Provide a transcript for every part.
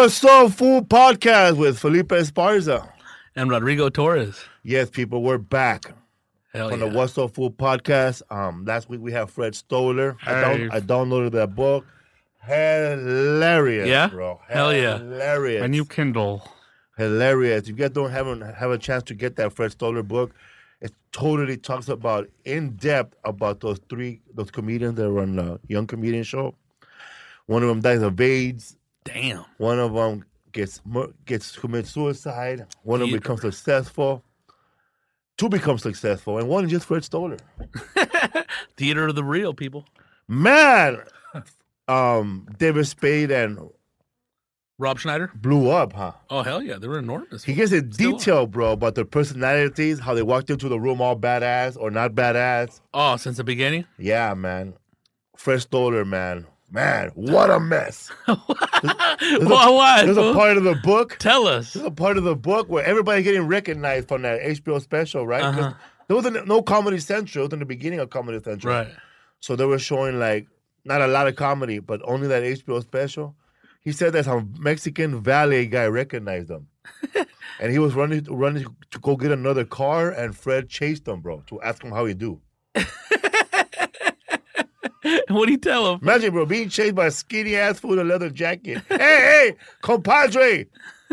What's Up Food Podcast with Felipe Esparza. And Rodrigo Torres. Yes, people, we're back Hell from yeah. the What's Up Food Podcast. Last week we had Fred Stoller. Hey. I downloaded that book. Hilarious, Yeah? bro. Hell yeah. Hilarious. My new Kindle. Hilarious. If you guys don't have a chance to get that Fred Stoller book, it totally talks about in depth about those comedians that run the Young Comedian Show. One of them dies of AIDS. Damn. One of them commits suicide. One of them becomes successful. Two become successful, and one is just Fred Stoller. Theater of the real, people. Man, David Spade and Rob Schneider? blew up, huh? Oh, hell yeah. They were enormous. He gives it Still detail, bro, about their personalities, how they walked into the room all badass or not badass. Oh, since the beginning? Yeah, man. Fred Stoller, man. Man, what a mess. What? There's a part of the book. Tell us. There's a part of the book where everybody's getting recognized from that HBO special, right? 'Cause Uh-huh. there wasn't no Comedy Central. It was in the beginning of Comedy Central. Right. So they were showing, like, not a lot of comedy, but only that HBO special. He said that some Mexican valet guy recognized him. And he was running to go get another car, and Fred chased him, bro, to ask him how he do. What'd he tell him? Imagine, bro, being chased by a skinny-ass fool in a leather jacket. Hey, compadre!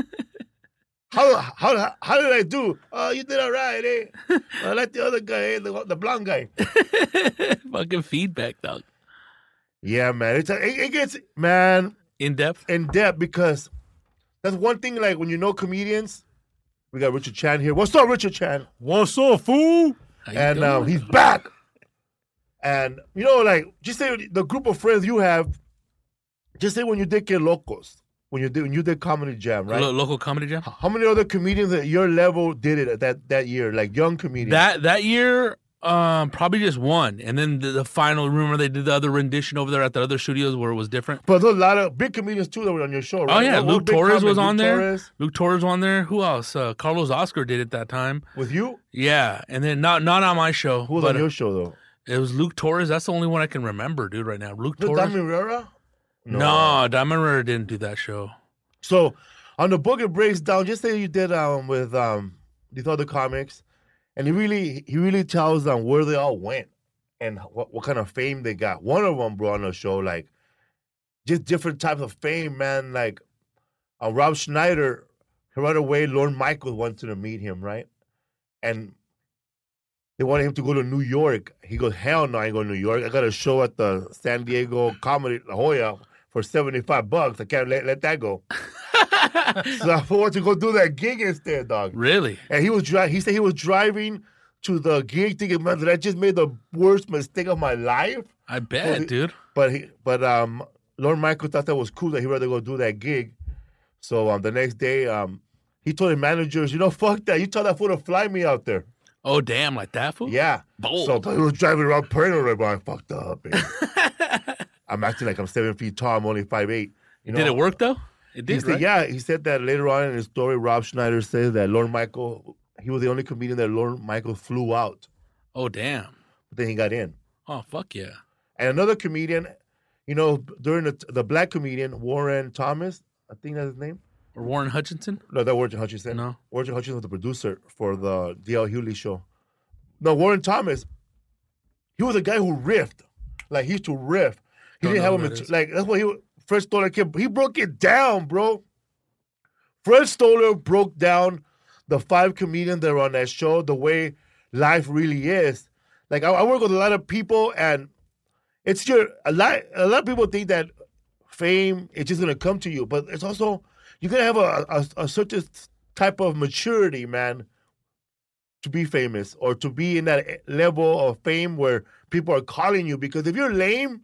How did I do? Oh, you did all right, eh? I like the other guy, the blonde guy. Fucking feedback, dog. Yeah, man. It gets, man, In depth? in depth because that's one thing, like, when you know comedians, we got Richard Chan here. What's up, Richard Chan? What's up, fool? How you And doing? he's back. And, you know, like, just say the group of friends you have, just say when you did Que Locos, when you did Comedy Jam, right? Local comedy jam? How many other comedians at your level did it that year, like young comedians? That year, probably just one. And then the final, remember they did the other rendition over there at the other studios where it was different? But there's a lot of big comedians, too, that were on your show, right? Oh, yeah. What Luke big Torres comics? was on Luke there. Torres Luke Torres was on there. Who else? Carlos Oscar did it that time. with you? Yeah. And then not on my show. Who was but on your show, though? it was Luke Torres. That's the only one I can remember, dude, right now. Luke Was it Torres. Dami Rivera? No, Diamond Rivera didn't do that show. So on the book, it breaks down. Just say you did with these other comics, and he really tells them where they all went and what kind of fame they got. One of them brought on the show, like, just different types of fame, man. Like Rob Schneider, right away, Lorne Michaels wanted to meet him, right? And they wanted him to go to New York. He goes, hell no, I ain't going to New York. I got a show at the San Diego Comedy La Jolla for $75. I can't let that go. So I wanted to go do that gig instead, dog. Really? And he said he was driving to the gig thinking, man, I just made the worst mistake of my life. I bet, dude. But Lorne Michaels thought that was cool that he'd rather go do that gig. So the next day, he told the managers, fuck that. You tell that fool to fly me out there. Oh, damn, like that fool? Yeah. Bold. So but he was driving around paranoid, but I fucked up. Man. I'm acting like I'm 7 feet tall. I'm only 5'8". Did it work, though? It did, right? Yeah, he said that later on in his story. Rob Schneider says that Lorne Michaels, he was the only comedian that Lorne Michaels flew out. Oh, damn. But then he got in. Oh, fuck yeah. And another comedian, during the black comedian, Warren Thomas, I think that's his name. Or Warren Hutchinson? No, that Warren Hutchinson. No. Warren Hutchinson was the producer for the D.L. Hewley show. No, Warren Thomas, he was a guy who riffed. Like, he used to riff. He Don't didn't know have who a that is. like, that's what Fred Stoller he broke it down, bro. Fred Stoller broke down the 5 comedians that were on that show, the way life really is. Like, I work with a lot of people, and it's a lot of people think that fame is just gonna come to you, but it's also you're gonna have a certain type of maturity, man, to be famous or to be in that level of fame where people are calling you. Because if you're lame,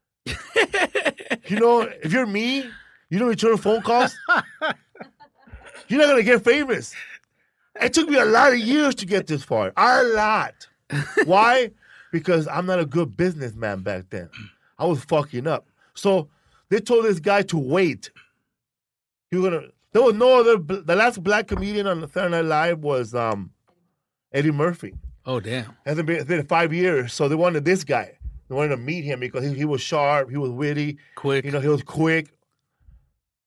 if you're me, you don't return phone calls, you're not gonna get famous. It took me a lot of years to get this far. A lot. Why? Because I'm not a good businessman back then. I was fucking up. So they told this guy to wait. There was no other. The last black comedian on Saturday Night Live was Eddie Murphy. Oh, damn. It's been 5 years. So they wanted this guy. They wanted to meet him because he was sharp, he was witty, Quick. he was quick.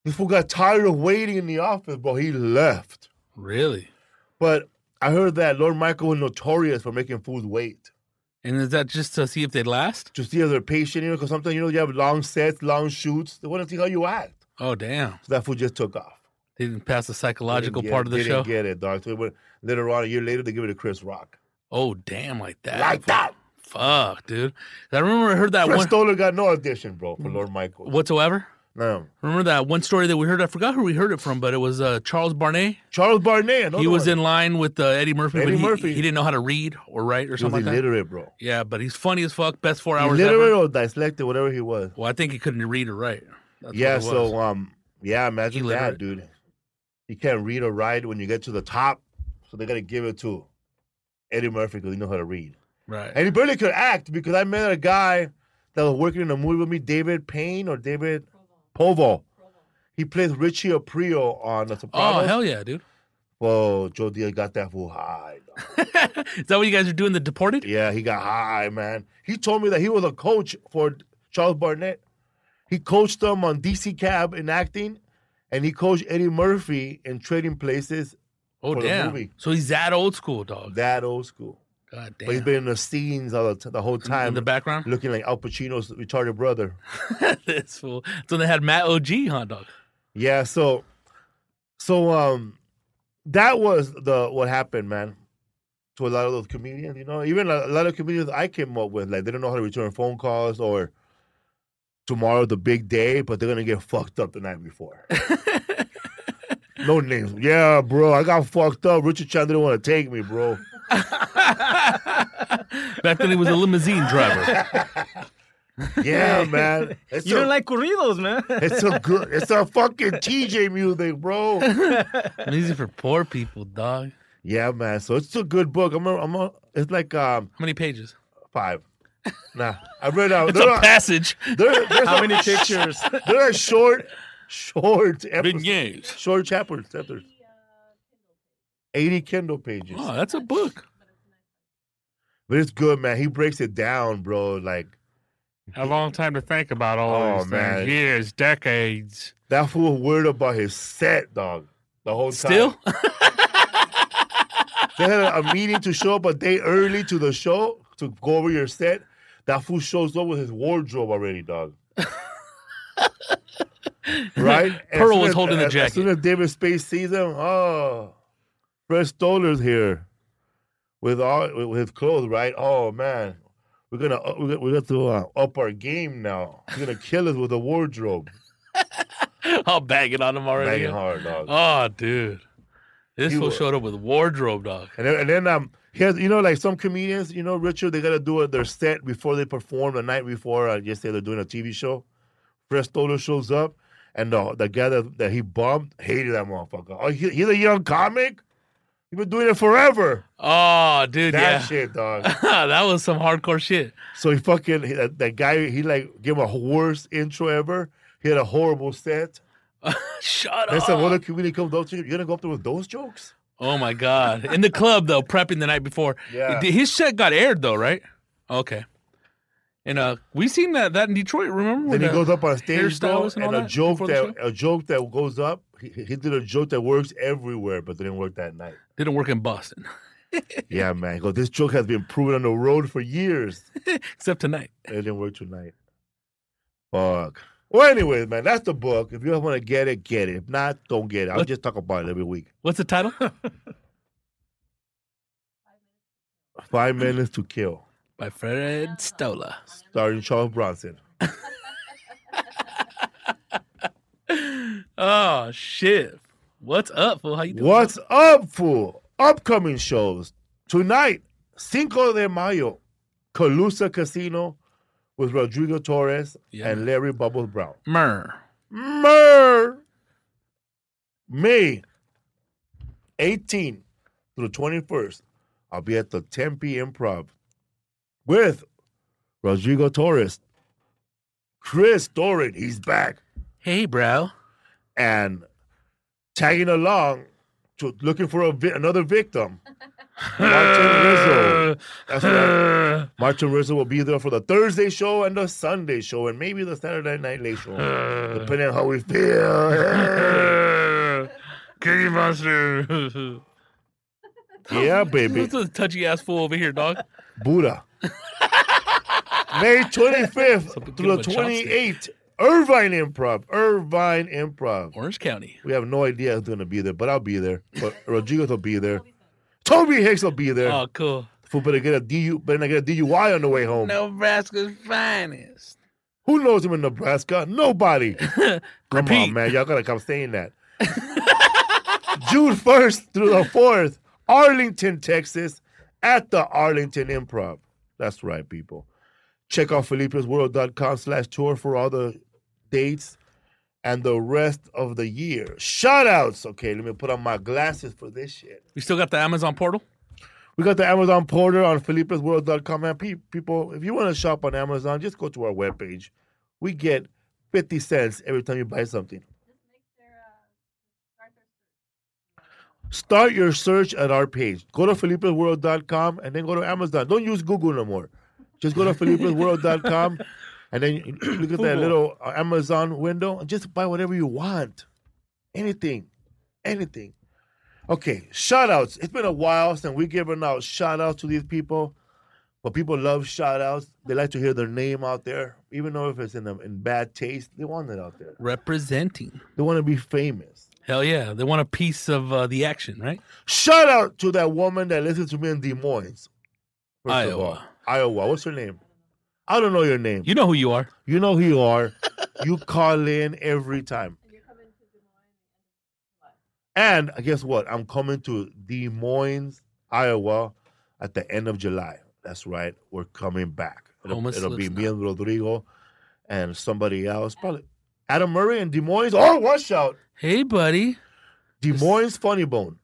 This fool got tired of waiting in the office, bro. He left. Really? But I heard that Lord Michael was notorious for making fools wait. And is that just to see if they'd last? To see if they're patient, because sometimes, you have long sets, long shoots. They want to see how you act. Oh, damn. So that fool just took off. They didn't pass the psychological They part of the show? didn't get it, dog. So later on, a year later, they give it to Chris Rock. Oh, damn, like that. Like that. Fuck, dude. I remember I heard that Fred one Stoller got no audition, bro, for Lord Michael. whatsoever. No. Remember that one story that we heard? I forgot who we heard it from, but it was Charles Barnet. Charles Barnet. He was in line with Eddie Murphy, Eddie but Murphy. he didn't know how to read or write or He was something like that. illiterate, bro. Yeah, but he's funny as fuck. Best 4 hours Illiterate ever. or dyslexic, whatever he was. Well, I think he couldn't read or write. That's Yeah, what it was. so, imagine that, Illiterate. dude. You can't read or write when you get to the top, so they got to give it to Eddie Murphy because he knows how to read. Right. And he barely could act because I met a guy that was working in a movie with me, David Payne or David Povo. He plays Richie Aprile on The Sopranos. Oh, hell yeah, dude. Whoa, Joe Diaz got that fool high. Dog. Is that what you guys are doing, The Deported? Yeah, he got high, man. He told me that he was a coach for Charles Barnet. He coached them on DC Cab in acting, and he coached Eddie Murphy in Trading Places. Oh, for the damn. movie. So he's that old school, dog. That old school. God damn. But he's been in the scenes all the whole time. in the background? Looking like Al Pacino's retarded brother. This fool. So they had Matt OG, huh, dog? Yeah, so that was what happened, man, to a lot of those comedians, Even a lot of comedians I came up with, like, they don't know how to return phone calls or tomorrow the big day, but they're going to get fucked up the night before. No names. Yeah, bro, I got fucked up. Richard Chan didn't want to take me, bro. Back then he was a limousine driver. Yeah, man. You don't like corridos, man. It's a fucking TJ music, bro. Easy for poor people, dog. Yeah, man. So it's a good book. It's like How many pages? 5. Nah, I read It's a passage. There's How many pictures? There are short Big episodes, games. short chapters. 80 Kindle pages. Oh, that's a book. But it's good, man. He breaks it down, bro. Like, A long time to think about all Oh, these man. things. Years, decades. that fool worried about his set, dog, the whole time. Still? They had a meeting to show up a day early to the show to go over your set. That fool shows up with his wardrobe already, dog. Right? And Pearl as soon was as- holding the As soon jacket. as David Spade sees him, Fred Stoller's here with his clothes, right? Oh man, we got to up our game now. He's gonna kill us with a wardrobe. I'll bag it on him already. Banging hard, dog. Oh, dude. This He fool was- showed up with wardrobe, dog. And then he has, like some comedians, Richard, they gotta do their set before they perform the night before. Just say they're doing a TV show. Fred Stoller shows up, and the guy that he bumped hated that motherfucker. Oh, he's a young comic. He's been doing it forever. Oh, dude, That yeah. shit, dog. That was some hardcore shit. So he that guy, he like gave him a worst intro ever. He had a horrible set. Shut They up. said, "What a comedian comes up to you? You're gonna go up there with those jokes?" Oh, my God. In the club, though, prepping the night before. Yeah. His set got aired, though, right? Okay. And we seen that in Detroit, remember? Then he With goes the up on stage, bro, hairstylist and all and a that joke before the that goes up. He did a joke that works everywhere, but didn't work that night. Didn't work in Boston. Yeah, man. He goes, this joke has been proven on the road for years. Except tonight. It didn't work tonight. Fuck. Well, anyways, man, that's the book. If you want to get it, get it. If not, don't get it. I'll What- just talk about it every week. What's the title? 5 Minutes to Kill, By Fred Stoller. starring Charles Bronson. Oh, shit. What's up, fool? How you doing? What's up, fool? Upcoming shows. Tonight, Cinco de Mayo, Calusa Casino with Rodrigo Torres Yeah. and Larry Bubbles Brown. Myrrh. May 18th through the 21st, I'll be at the Tempe Improv with Rodrigo Torres, Chris Doran, he's back, Hey, bro. and tagging along to looking for another victim, Martin Rizzo. That's right. Martin Rizzo will be there for the Thursday show and the Sunday show and maybe the Saturday Night Late show, depending on how we feel. Cookie Monster. Yeah, baby. Who's the touchy ass fool over here, dog? Buddha. May 25th through the 28th. Irvine Improv. Orange County. We have no idea who's going to be there, but I'll be there. But Rodriguez will be there. Toby Hicks will be there. Oh, cool. Fool better get a DUI on the way home. Nebraska's finest. Who knows him in Nebraska? Nobody. Come Repeat. on, man. Y'all got to come saying that. June 1st through the 4th, Arlington, Texas, at the Arlington Improv. That's right, people. Check out Felipe'sWorld.com/tour for all the dates and the rest of the year. Shout outs. Okay, let me put on my glasses for this shit. You still got the Amazon portal? We got the Amazon portal on Felipe'sWorld.com. Man, people, if you want to shop on Amazon, just go to our webpage. We get 50 cents every time you buy something. Start your search at our page. Go to Felipe'sWorld.com and then go to Amazon. Don't use Google no more. Just go to Felipe'sWorld.com and then you look at that little Amazon window and just buy whatever you want. Anything. Okay, shout-outs. It's been a while since we've given out shout-outs to these people, but people love shout-outs. They like to hear their name out there. Even though if it's in bad taste, they want it out there. Representing. They want to be famous. Hell yeah. They want a piece of the action, right? Shout out to that woman that listens to me in Des Moines. Iowa. Iowa. What's her name? I don't know your name. You know who you are. You know who you are. You call in every time. And guess what? I'm coming to Des Moines, Iowa at the end of July. That's right. We're coming back. It'll be me and Rodrigo and somebody else. Probably Adam Murray in Des Moines. Oh, watch out. Hey, buddy. Des Moines Funny Bone.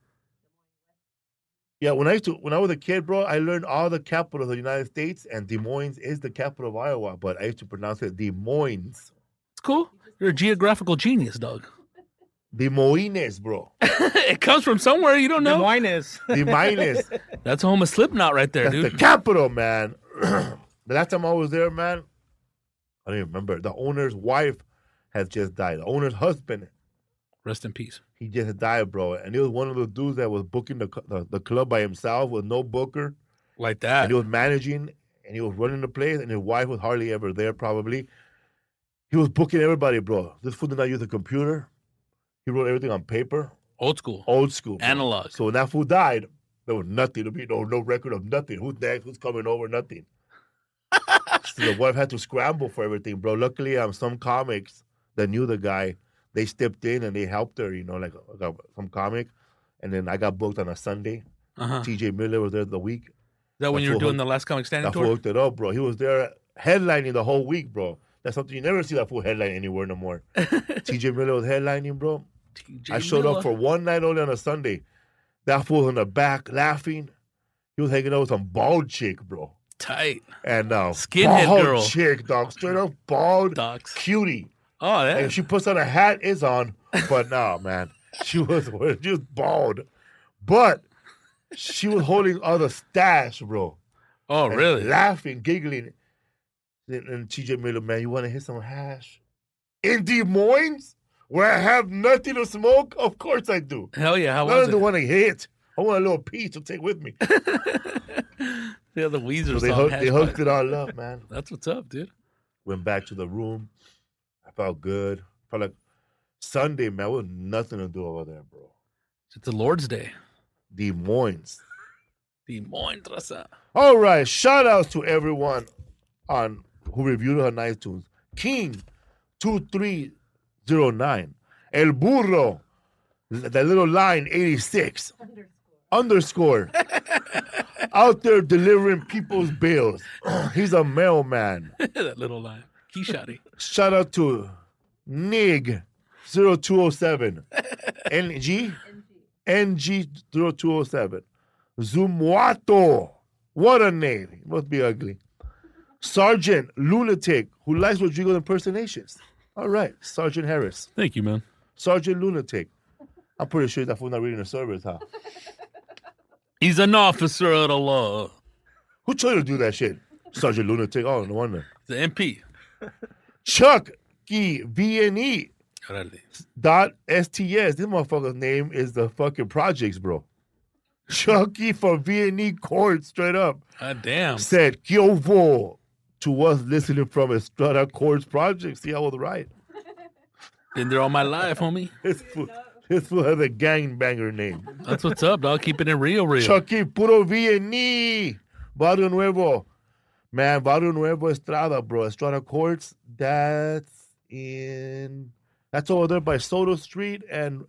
Yeah, when I was a kid, bro, I learned all the capitals of the United States, and Des Moines is the capital of Iowa, but I used to pronounce it Des Moines. It's cool. You're a geographical genius, dog. Des Moines, bro. It comes from somewhere you don't know. Des Moines. Des Moines. That's home of Slipknot right there, That's dude. the capital, man. The last time I was there, man, I don't even remember. The owner's wife has just died. The owner's husband, Rest in peace. he just died, bro. And he was one of the dudes that was booking the club by himself with no booker. Like that. And he was managing, and he was running the place, and his wife was hardly ever there, probably. He was booking everybody, bro. This fool did not use a computer. He wrote everything on paper. Old school. Old school. Bro. Analog. So when that fool died, there was nothing to be, no record of nothing. Who's next? Who's coming over? Nothing. So the wife had to scramble for everything, bro. Luckily, some comics that knew the guy, they stepped in and they helped her, like some comic. And then I got booked on a Sunday. Uh-huh. TJ Miller was there the week. Is that when you were doing the Last Comic Standing That fool tour? hooked it up, bro. He was there headlining the whole week, bro. That's something you never see that fool headline anywhere no more. TJ Miller was headlining, bro. I showed up for one night only on a Sunday. That fool was in the back laughing. He was hanging out with some bald chick, bro. Tight. And Skinhead bald girl. chick, dog. Straight up bald Docs. cutie. Oh, And yeah. if she puts on a hat, it's on. But no, man. She was bald. But she was holding all the stash, bro. Oh, And really? laughing, giggling. And TJ Miller, man, you want to hit some hash? In Des Moines? Where I have nothing to smoke? Of course I do. Hell yeah. How I was don't it? want to hit. I want a little piece to take with me. Yeah, the Weezer So they song. hooked it all up, man. That's what's up, dude. Went back to the room. I felt good. Felt like Sunday, man, was nothing to do over there, bro. It's the Lord's Day. Des Moines. Des Moines, raza. All right, shout outs to everyone who reviewed it on iTunes. King 2309. El Burro. That little line 86. Underscore. Out there delivering people's bills. He's a mailman. That little line. Keyshotty. Shout out to Nig 0207. NG 0207. Zumuato. What a name. He must be ugly. Sergeant Lunatic, who likes Rodrigo impersonations. All right, Sergeant Harris. Thank you, man. Sergeant Lunatic. I'm pretty sure that fool's not reading the service, huh? He's an officer of the law. Who told you to do that shit? Sergeant Lunatic. Oh, no wonder. The MP. Chuck E VNE Órale. dot STS. This motherfucker's name is the fucking projects, bro. Chucky from VNE Court, straight up, God damn. said Kyovo to us listening from Estrada Courts Projects. See, I was right. Been there all my life, homie. This fool has a gangbanger name. That's what's up, dog. Keeping it real. Chucky Puro VNE. Barrio Nuevo. Man, Barrio Nuevo Estrada, bro. Estrada Courts, that's over there by Soto Street and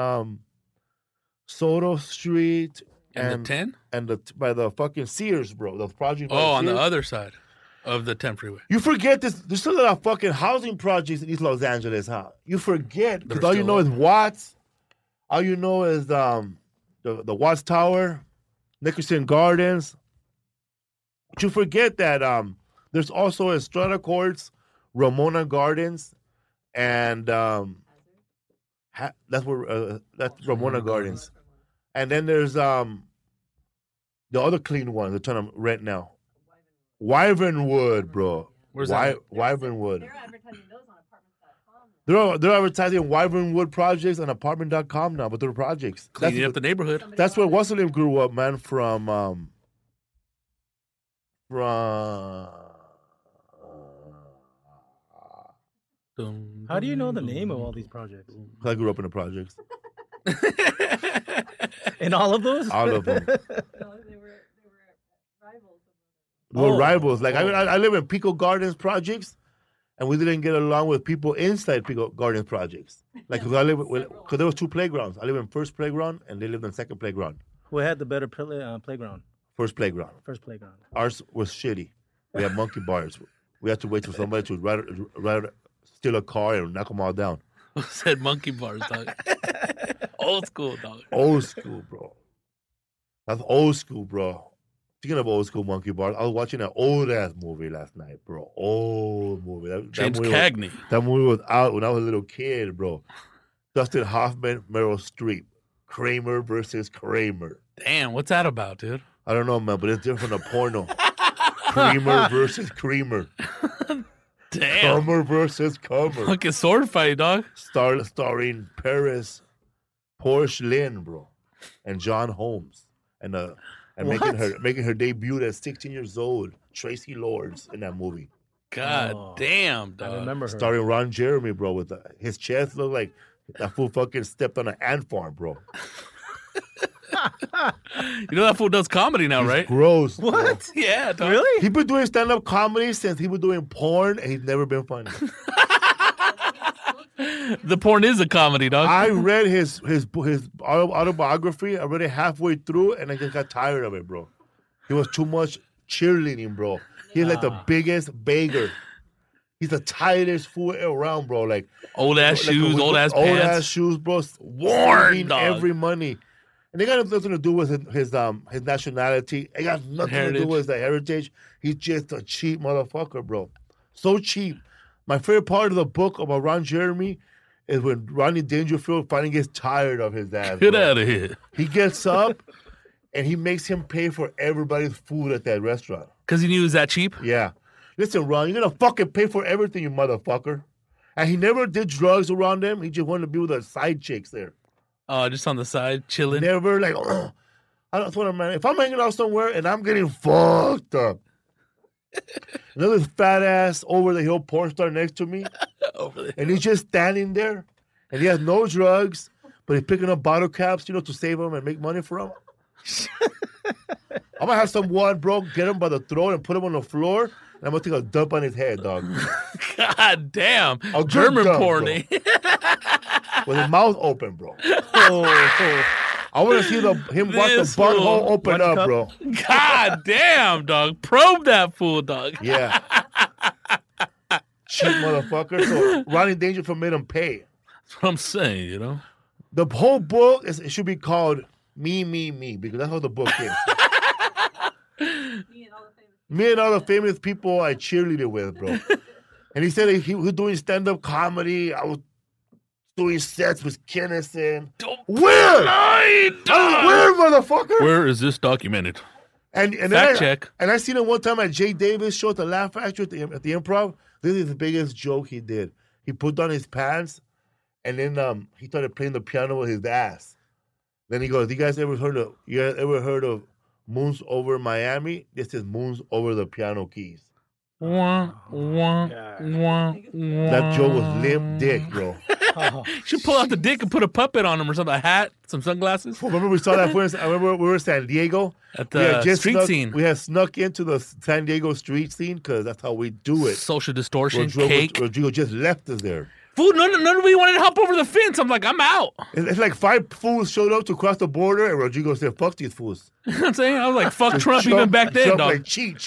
Soto Street And the 10? and by the fucking Sears, bro. The project. by Oh, on the Sears. other side of the 10 freeway. You forget this. There's still a lot of fucking housing projects in East Los Angeles, huh? You forget because They're all you still know up. is Watts. All you know is the Watts Tower, Nickerson Gardens. But you forget that there's also Estrada Courts, Ramona Gardens, and that's Ramona Gardens. And then there's the other clean one they're trying to rent now. Wyvernwood, bro. Where's that? Wyvernwood. They're advertising those on apartments.com. They're advertising Wyvernwood projects on apartment.com now, but they're projects. Cleaning up the neighborhood. That's where what's the name grew up, man, from How do you know the name of all these projects? I grew up in the projects. In all of those? All of them. No, they were rivals. We're Oh. rivals. Like I live in Pico Gardens projects, and we didn't get along with people inside Pico Gardens projects. Like because there was two playgrounds. I live in first playground, and they lived in second playground. Who had the better playground? First playground. First playground. Ours was shitty. We had monkey bars. We had to wait for somebody to steal a car and knock them all down. Who said monkey bars, dog? Old school, dog. Old school, bro. That's old school, bro. Speaking of old school monkey bars, I was watching an old ass movie last night, bro. Old movie. James movie Cagney. That movie was out when I was a little kid, bro. Dustin Hoffman, Meryl Streep. Kramer versus Kramer. Damn, what's that about, dude? I don't know, man, but it's different than porno. Creamer versus Creamer. Damn. Comer versus Comer. Fucking sword fight, dog. Starring Paris, Porsche Lynn, bro, and John Holmes, and making her debut at 16 years old, Tracy Lords in that movie. God Oh. damn, I dog. remember her. Starring Ron Jeremy, bro, with his chest looked like that fool fucking stepped on an ant farm, bro. You know that fool does comedy now, right? Gross. bro. What? Yeah, dog. Really? He been doing stand-up comedy since he was doing porn, and he's never been funny. The porn is a comedy, dog. I read his autobiography. I read it halfway through, and I just got tired of it, bro. He was too much cheerleading, bro. He's like the biggest beggar. He's the tightest fool around, bro. Like Old ass shoes, old ass old pants. ass shoes, bro. Worn, Saving dog. every money, and they got nothing to do with his nationality. It got nothing to Heritage. do with the heritage. He's just a cheap motherfucker, bro. So cheap. My favorite part of the book about Ron Jeremy is when Rodney Dangerfield finally gets tired of his ass. Get bro. out of here. He gets up and he makes him pay for everybody's food at that restaurant. Because he knew it was that cheap? Yeah. Listen, Ron, you're gonna fucking pay for everything, you motherfucker. And he never did drugs around them. He just wanted to be with the side chicks there. Just on the side, chilling. Never like, oh, I don't want to, man. If I'm hanging out somewhere and I'm getting fucked up, another fat ass over the hill porn star next to me, Over there. and he's just standing there, and he has no drugs, but he's picking up bottle caps, to save him and make money for him. I'm gonna have someone, bro, get him by the throat and put him on the floor, and I'm gonna take a dump on his head, dog, God damn. good German dump, porn. bro. Eh? with his mouth open, bro. Oh, I want to see him watch the This fool. butthole open One up, cup? bro. God damn, dog. Probe that fool, dog. Yeah. Cheap motherfucker. So Ronnie Dangerfield made him pay. That's what I'm saying, you know? The whole book it should be called Me, because that's how the book is. Me and all the famous. Me and all the famous people I cheerleaded with, bro. And he said he was doing stand-up comedy. I was doing sets with Kinnison. Oh Where? Lying, dog. Where, motherfucker? Where is this documented? And Fact check. And I seen it one time at Jay Davis show at the Laugh Factory at the Improv. This is the biggest joke he did. He put on his pants, and then he started playing the piano with his ass. Then he goes, "You guys ever heard of Moons Over Miami? This is Moons Over the Piano Keys." Wah, wah, wah, wah. That joke was limp dick, bro. Oh, Should pull out the dick and put a puppet on him or something. A hat, some sunglasses. Remember we saw that I remember we were in San Diego. At We had the street snuck, scene. We had snuck into the San Diego street scene because that's how we do it. Social distortion, cake. Rodrigo just left us there. Food, none of you wanted to hop over the fence. I'm like, I'm out. It's like 5 fools showed up to cross the border, and Rodrigo said, "Fuck these fools." You know what I'm saying? I was like, fuck Trump even Jump- back then, jump dog. like Cheech.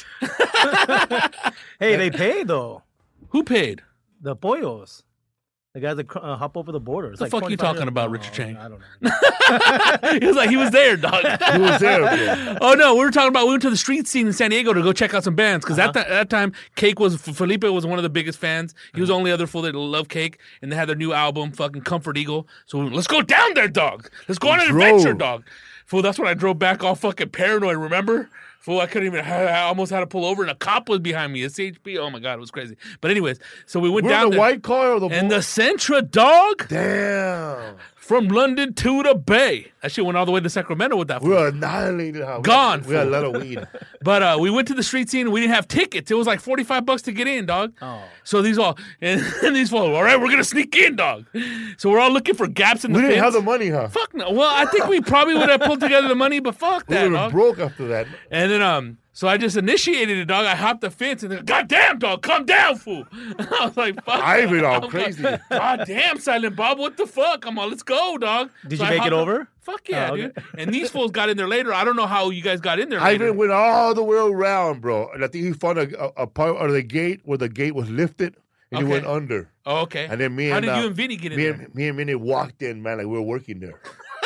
hey, they paid though. Who paid? The pollos, the guys that hop over the border. It's The like fuck you 25 talking about, Richard Oh, Chang? I don't know. He was like, he was there, dog. He was there, bro. Oh no, we were talking about we went to the street scene in San Diego to go check out some bands because at that time Cake was Felipe was one of the biggest fans. He was the only other fool that loved Cake, and they had their new album, fucking Comfort Eagle. So we went, let's go down there, dog. Let's go on an Drove. adventure, dog. Fool, that's when I drove back all fucking paranoid. Remember? Fool, I couldn't even. I almost had to pull over, and a cop was behind me. A CHP. Oh my god, it was crazy. But anyways, so we went We're in down the there, white car or the and blue? the Sentra, dog, Damn. from London to the Bay. That shit went all the way to Sacramento with that. We fool. were annihilated. How Gone, We had a fool. lot of weed. But we went to the street scene. We didn't have tickets. It was like $45 to get in, dog. Oh. So these all and these folks, all right, we're gonna sneak in, dog. So we're all looking for gaps in the We didn't fence. have the money, huh? Fuck no. Well, I think we probably would have pulled together the money, but fuck We that, would dog. have broke after that. And then so I just initiated it, dog. I hopped the fence and then, God damn, dog, come down, fool. I was like, fuck. I even all I'm crazy. Like, God damn, Silent Bob, what the fuck? Come on, let's go, dog. Did So you I make hopped it up- over? Fuck yeah, Oh, okay. dude. And these fools got in there later. I don't know how you guys got in there I later. even went all the way around, bro. And I think he found a part of the gate where the gate was lifted, and he Okay. went under. Oh, okay. And then me How and did you and Vinny get in there? me and Minnie walked in, man, like we were working there.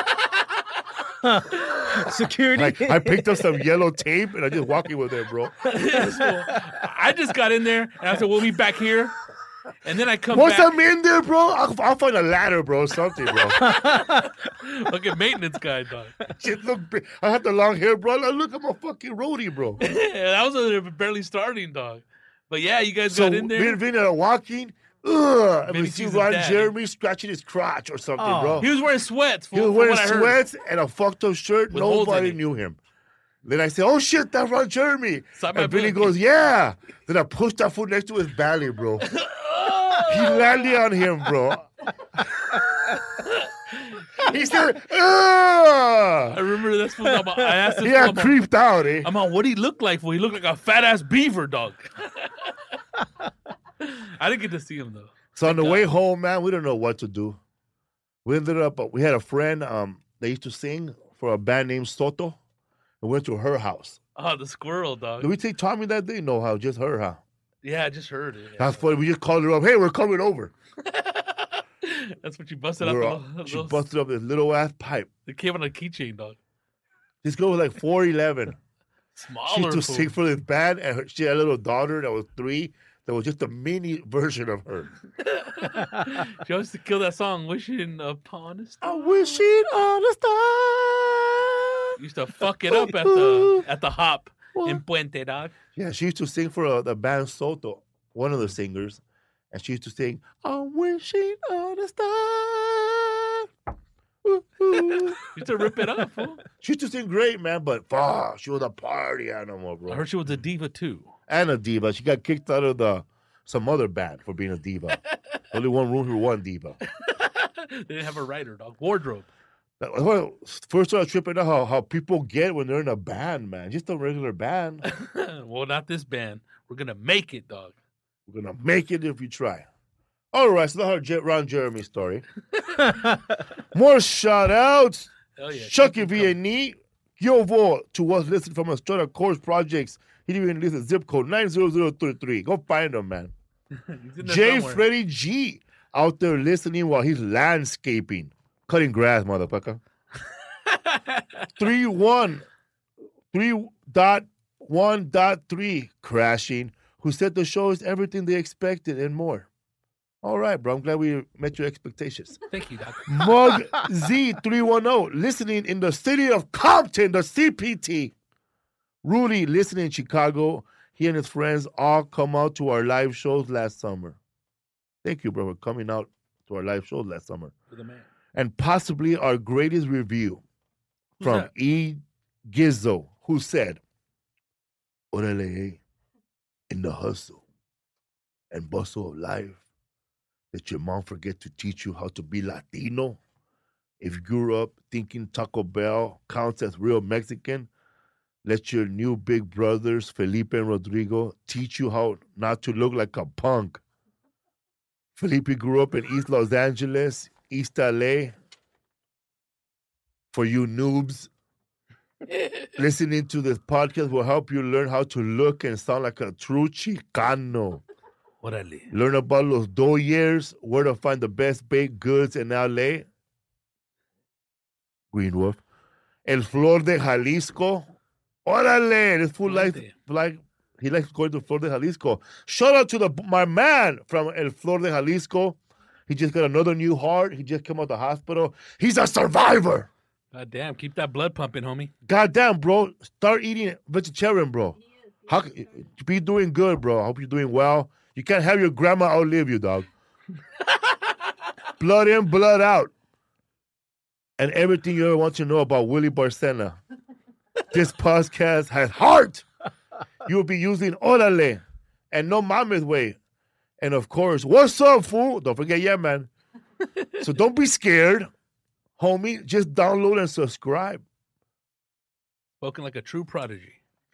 Security. Like I picked up some yellow tape and I just walking with it, bro. So, I just got in there and I said, we'll be back here. And then I come Once back. I'm in there, bro, I'll find a ladder, bro, something, bro. Look at maintenance guy, dog. Shit, look, big. I had the long hair, bro. Like, look at my fucking roadie, bro. That was barely starting, dog. But yeah, you guys So got in me there. and Vinny are walking, and Maybe we see she's Ron his dad. Jeremy scratching his crotch or something, Oh. bro. He was wearing sweats. He was from wearing what I heard. sweats and a fucked up shirt. With holes in Nobody it. knew him. Then I said, "Oh shit, that's Ron Jeremy." Stop my And Vinny book. goes, "Yeah." Then I pushed that foot next to his belly, bro. He landed on him, bro. He said, I "Ugh." remember this fool. I asked this He fool, got creeped out, eh? I'm on, what did he look like? Fool? He looked like a fat ass beaver, dog. I didn't get to see him though. So on the way home, man, we don't know what to do. We ended up, we had a friend that used to sing for a band named Soto. We went to her house. Oh, the squirrel, dog. Did we take Tommy that day? No, how? Just her, huh? Yeah, I just heard it. That's funny. We just called her up. Hey, we're coming over. That's what you busted We're out. all- she busted up this little ass pipe. It came on a keychain, dog. This girl was like 4'11". She Smaller. used to fool. sing for this band, and she had a little daughter that was 3. That was just a mini version of her. She always used to kill that song, "Wishing Upon a Star." I'm wishing on a star. Used to fuck it up at the hop in Puente, dog. Yeah, she used to sing for the band Soto, one of the singers, and she used to sing, "I'm wishing on a star." Ooh, ooh. Used to rip it up, fool. She used to sing great, man, but fuck, she was a party animal, I bro. heard she was a diva too. And a diva. She got kicked out of some other band for being a diva. Only one room for one diva. They didn't have a writer, dog. Wardrobe. Well, first I was tripping out how people get when they're in a band, man. Just a regular band. Well, not this band. We're gonna make it, dog. We're gonna make it if you try. All right, so that's our Ron Jeremy story. More shout outs. Hell yeah. Chucky V&E. Yovo to what's listed from Estrada Course Projects. He didn't even list the zip code 90033. Go find him, man. He's in there J. somewhere. Freddie G out there listening while he's landscaping. Cutting grass, motherfucker. 3.1.3 crashing, who said the show is everything they expected and more. All right, bro. I'm glad we met your expectations. Thank you, Doc. Mug Z310, listening in the city of Compton, the CPT. Rudy, listening in Chicago. He and his friends all come out to our live shows last summer. Thank you, bro, for coming out to our live shows last summer. You're the man. And possibly our greatest review from that? E. Gizzo, who said, Orale, in the hustle and bustle of life, that your mom forget to teach you how to be Latino. If you grew up thinking Taco Bell counts as real Mexican, let your new big brothers, Felipe and Rodrigo, teach you how not to look like a punk. Felipe grew up in East Los Angeles, East LA. For you noobs, listening to this podcast will help you learn how to look and sound like a true Chicano. Orale. Learn about los doyers, where to find the best baked goods in LA. Green Wolf. El Flor de Jalisco. Órale, this fool likes, he likes going to Flor de Jalisco. Shout out to my man from El Flor de Jalisco. He just got another new heart. He just came out of the hospital. He's a survivor. God damn, keep that blood pumping, homie. God damn, bro. Start eating vegetarian, bro. How you be doing good, bro. I hope you're doing well. You can't have your grandma outlive you, dog. Blood in, blood out. And everything you ever want to know about Willie Barcena. This podcast has heart. You'll be using Orale and No Mames Way. And of course, what's up, fool? Don't forget, yeah, man. So don't be scared, homie. Just download and subscribe. Spoken like a true prodigy.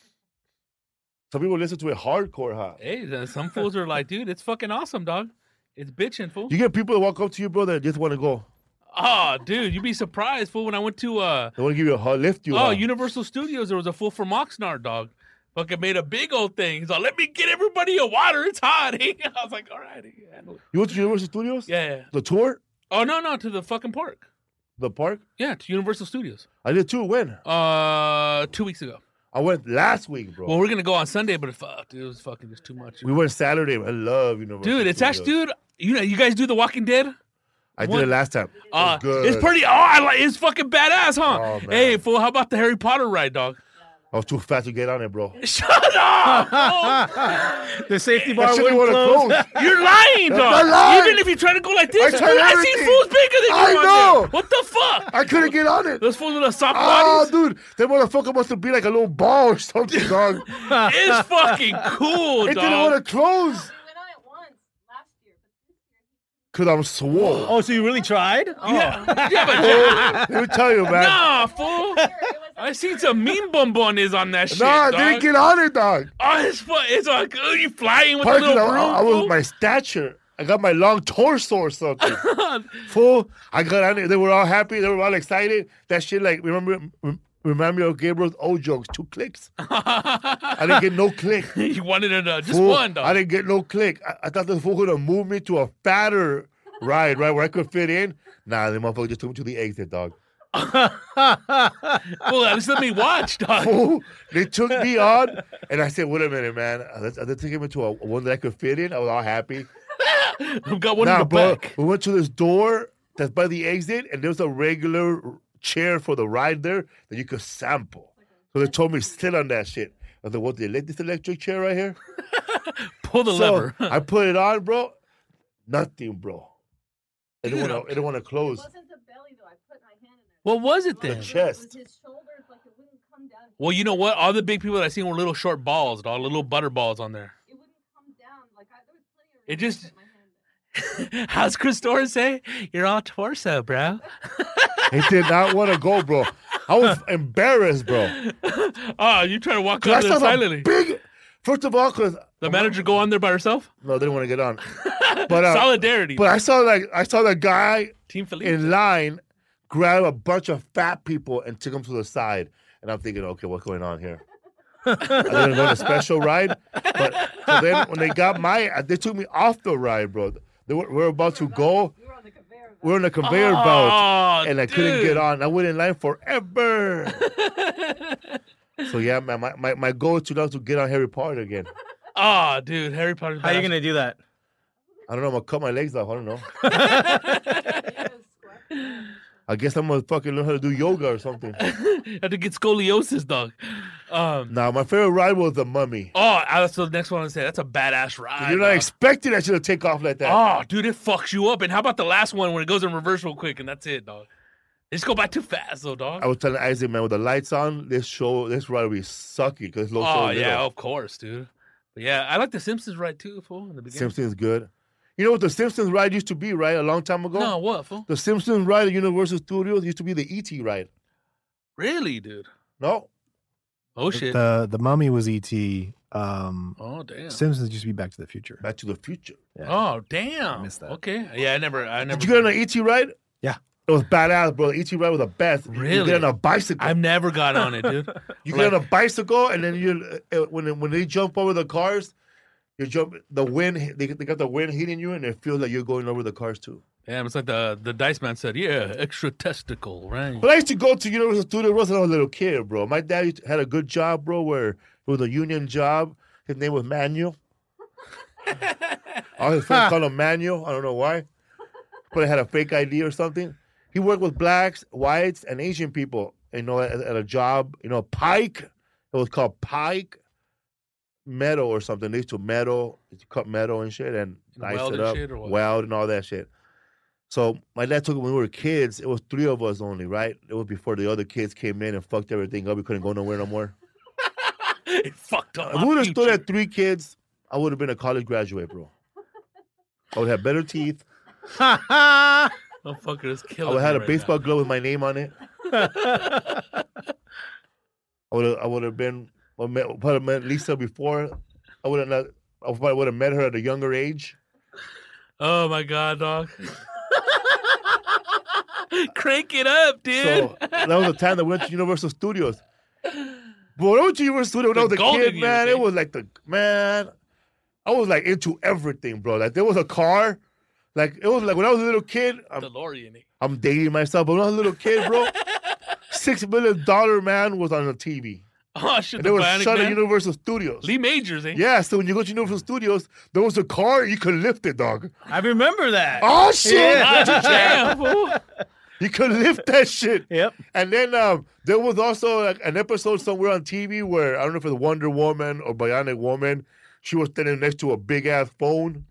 Some people listen to it hardcore, huh? Hey, some fools are like, dude, it's fucking awesome, dog. It's bitching, fool. You get people that walk up to you, bro, that just want to go. Oh, dude, you'd be surprised, fool. When I went to They want to give you a hug, lift you up. Universal Studios, there was a fool from Oxnard, dog. Fucking made a big old thing. He's like, let me get everybody a water. It's hot. I was like, all right. You went to Universal Studios? Yeah. The tour? Oh, no, to the fucking park. The park? Yeah, to Universal Studios. I did too. When? 2 weeks ago. I went last week, bro. Well, we're going to go on Sunday, but fuck, dude, it was fucking just too much. We went Saturday. I love Universal Dude, it's Studios. actually, dude, you guys do The Walking Dead? I did it last time. It was good. It's pretty, it's fucking badass, huh? Oh, man. Hey, fool, how about the Harry Potter ride, dog? I was too fat to get on it, bro. Shut up! fool. The safety I bar should wouldn't want to close. close. You're lying, dog. not lying. Even if you try to go like this, I tried dude, I everything. seen fools bigger than you I on know. there. What the fuck? I couldn't get on it. Those fools with the soft Oh, bodies? dude. That motherfucker must have been like a little ball or something, dog. It's fucking cool, It dog. didn't want to close. We went on it once last year, but this year Because I'm swole. Oh, so you really tried? Oh. Yeah, but Let me tell you, man. nah, fool. it was I seen some mean bonbons on that shit, Nah, I dog. didn't get on it, dog. Oh, it's like, you flying with Probably the little 'cause broom, I was fool? my stature. I got my long torso or something. Fool, I got on it. They were all happy. They were all excited. That shit, like, remind me of Gabriel's old jokes. 2 clicks. I didn't get no click. You wanted it just Fool, one, dog. I didn't get no click. I thought the fool could have moved me to a fatter ride, right, where I could fit in. Nah, the motherfucker just took me to the exit, dog. Well, at least let me watch, dog. Fool, they took me on, and I said, wait a minute, man. They took me to a one that I could fit in. I was all happy. I've got one in the bro, back. we went to this door that's by the exit, and there's a regular chair for the ride there that you could sample. So they told me sit on that shit. I said, what, they let this electric chair right here? Pull the lever. I put it on, bro. Nothing, bro. It didn't want to it close. wasn't the belly though. I put my hand in there. What was it The then? It was chest. his shoulders, like it wouldn't come down. Well, you know what? All the big people that I seen were little short balls, dog. Little butter balls on there. It wouldn't come down. Like there was plenty of. It room to just- put my hand in. How's Chris Torres say? You're all torso, bro. He did not want to go, bro. I was embarrassed, bro. Oh, you trying to walk 'Cause I out there saw the silently. big. First of all, because The manager go on there by herself? no, they didn't want to get on. But Solidarity. But I saw the guy Team Felipe. in line grab a bunch of fat people and took them to the side. And I'm thinking, okay, what's going on here? I didn't go on a special ride. But so then when they got they took me off the ride, bro. We were about to go. We were on the conveyor belt. We're on the conveyor belt. Oh, And I couldn't dude. get on. I went in line forever. So yeah, man, my goal is to now to get on Harry Potter again. Oh, dude, Harry Potter. How are you gonna do that? I don't know. I'm gonna cut my legs off. I don't know. Yeah, squat. I guess I'm gonna fucking learn how to do yoga or something. Had to get scoliosis, dog. Nah, my favorite ride was the Mummy. That's the next one I say. That's a badass ride. You're not dog. expecting that shit to take off like that. Oh, dude, it fucks you up. And how about the last one when it goes in reverse real quick and that's it, dog? They just go by too fast, though, dog. I was telling Isaac, man, with the lights on, this ride will be sucky because it's low. Oh, yeah, of course, dude. But yeah, I like the Simpsons ride too, fool, in the beginning. Simpsons good. You know what the Simpsons ride used to be, right? A long time ago. No, what, fool? The Simpsons ride at Universal Studios used to be the ET ride. Really, dude? No, Oh, shit. The Mummy was E.T. Oh, damn. Simpsons used to be Back to the Future. Back to the Future. Yeah. Oh, damn. I missed that. Okay. Yeah, I never. Did you get on an ET ride? Yeah. It was badass, bro. The ET ride was the best. You Really? get on a bicycle. I've never got on it, dude. You get on a bicycle, and then when they jump over the cars, you jump. The wind, they got the wind hitting you, and it feels like you're going over the cars too. Damn, it's like the Dice Man said, yeah, extra testicle, right? But I used to go to Universal Studios when I was a little kid, bro. My dad had a good job, bro, where it was a union job. His name was Manuel. All his friends called him Manuel. I don't know why. Probably had a fake ID or something. He worked with blacks, whites, and Asian people, at a job, Pike. It was called Pike Metal or something. They used to cut metal and shit and ice weld it and up, shit or what? weld and all that shit. So my dad took it when we were kids. It was 3 of us only, right? It was before the other kids came in and fucked everything up. We couldn't go nowhere no more. It fucked up. If we would have stood at 3 kids, I would have been a college graduate, bro. I would have better teeth. Oh, fucker, it's I killing would have had me a right baseball glove with my name on it. I would have been. I met Lisa before. I probably would have met her at a younger age. Oh, my God, dog. Crank it up, dude. So that was the time that we went to Universal Studios. But when I went to Universal Studios when I was a golden kid, years, man, eh? it was like I was like into everything, bro. Like there was a car. Like it was like when I was a little kid, DeLorean. I'm dating myself, but when I was a little kid, bro, $6 million man was on the TV. Oh, shit, And the they were Bionic shot at Man. Universal Studios. Lee Majors, eh? Yeah, so when you go to Universal Studios, there was a car, you could lift it, dog. I remember that. Oh, shit! Yeah. Damn, fool. You could lift that shit. Yep. And then there was also like an episode somewhere on TV where, I don't know if it was Wonder Woman or Bionic Woman, she was standing next to a big-ass phone.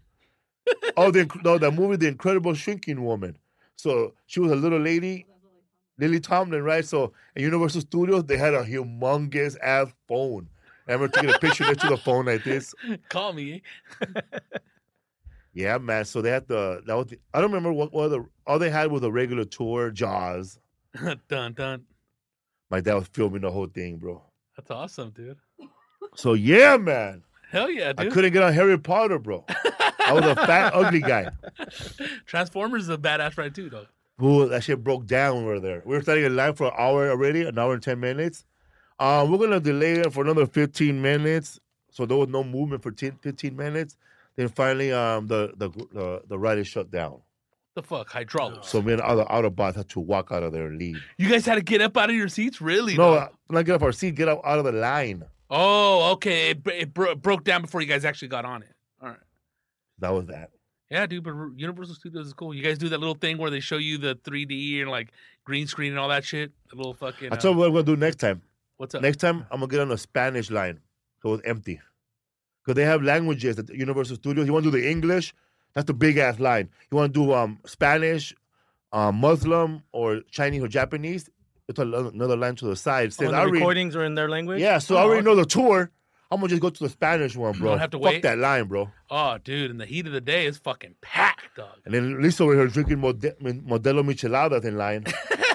That movie, The Incredible Shrinking Woman. So she was a little lady, Lily Tomlin, right? So at Universal Studios, they had a humongous ass phone. I remember taking a picture next to the phone like this. Call me, eh? Yeah, man. So they had I don't remember all they had was a regular tour, Jaws. Dun, dun. My dad was filming the whole thing, bro. That's awesome, dude. So yeah, man. Hell yeah, I dude. couldn't get on Harry Potter, bro. I was a fat, ugly guy. Transformers is a badass ride, too, dog. Ooh, that shit broke down when we were there. We were standing in line for an hour already, an hour and 10 minutes. We're going to delay it for another 15 minutes. So there was no movement for 15 minutes. Then finally, the ride is shut down. The fuck? Hydraulics. So me and other Autobots had to walk out of there and leave. You guys had to get up out of your seats? Really? No, dog? not get off our seat, get out of the line. Oh, okay. It broke down before you guys actually got on it. All right. That was that. Yeah, dude, but Universal Studios is cool. You guys do that little thing where they show you the 3D and like green screen and all that shit? The little fucking. I told you what we're going to do next time. What's up? Next time, I'm going to get on a Spanish line. So it's empty. Because they have languages at the Universal Studios. You want to do the English? That's the big-ass line. You want to do Spanish, Muslim, or Chinese or Japanese? It's another line to the side. It says, When the recordings are in their language? yeah, so I already know the tour. I'm going to just go to the Spanish one, bro. don't have to Fuck wait? that line, bro. Oh, dude, in the heat of the day, it's fucking packed, dog. And then Lisa over here drinking Modelo Micheladas in line.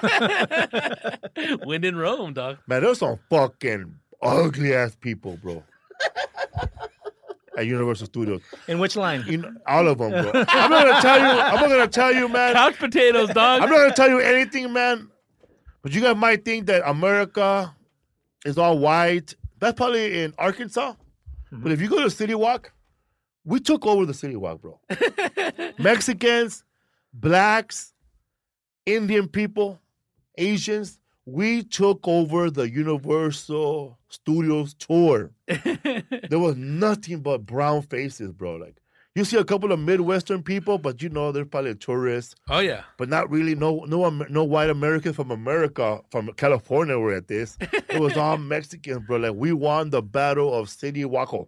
Wind in Rome, dog. Man, there's some fucking ugly-ass people, bro. At Universal Studios. In which line? All of them, bro. I'm not gonna tell you, man. Couch potatoes, dog. I'm not gonna tell you anything, man. But you guys might think that America is all white. That's probably in Arkansas. Mm-hmm. But if you go to City Walk, we took over the City Walk, bro. Mexicans, blacks, Indian people, Asians, we took over the Universal Studios tour. There was nothing but brown faces, bro. Like You see a couple of Midwestern people, but they're probably tourists, Oh yeah. but not really. No white Americans from America, from California were at this. It was all Mexicans, bro. Like, we won the battle of City Waco.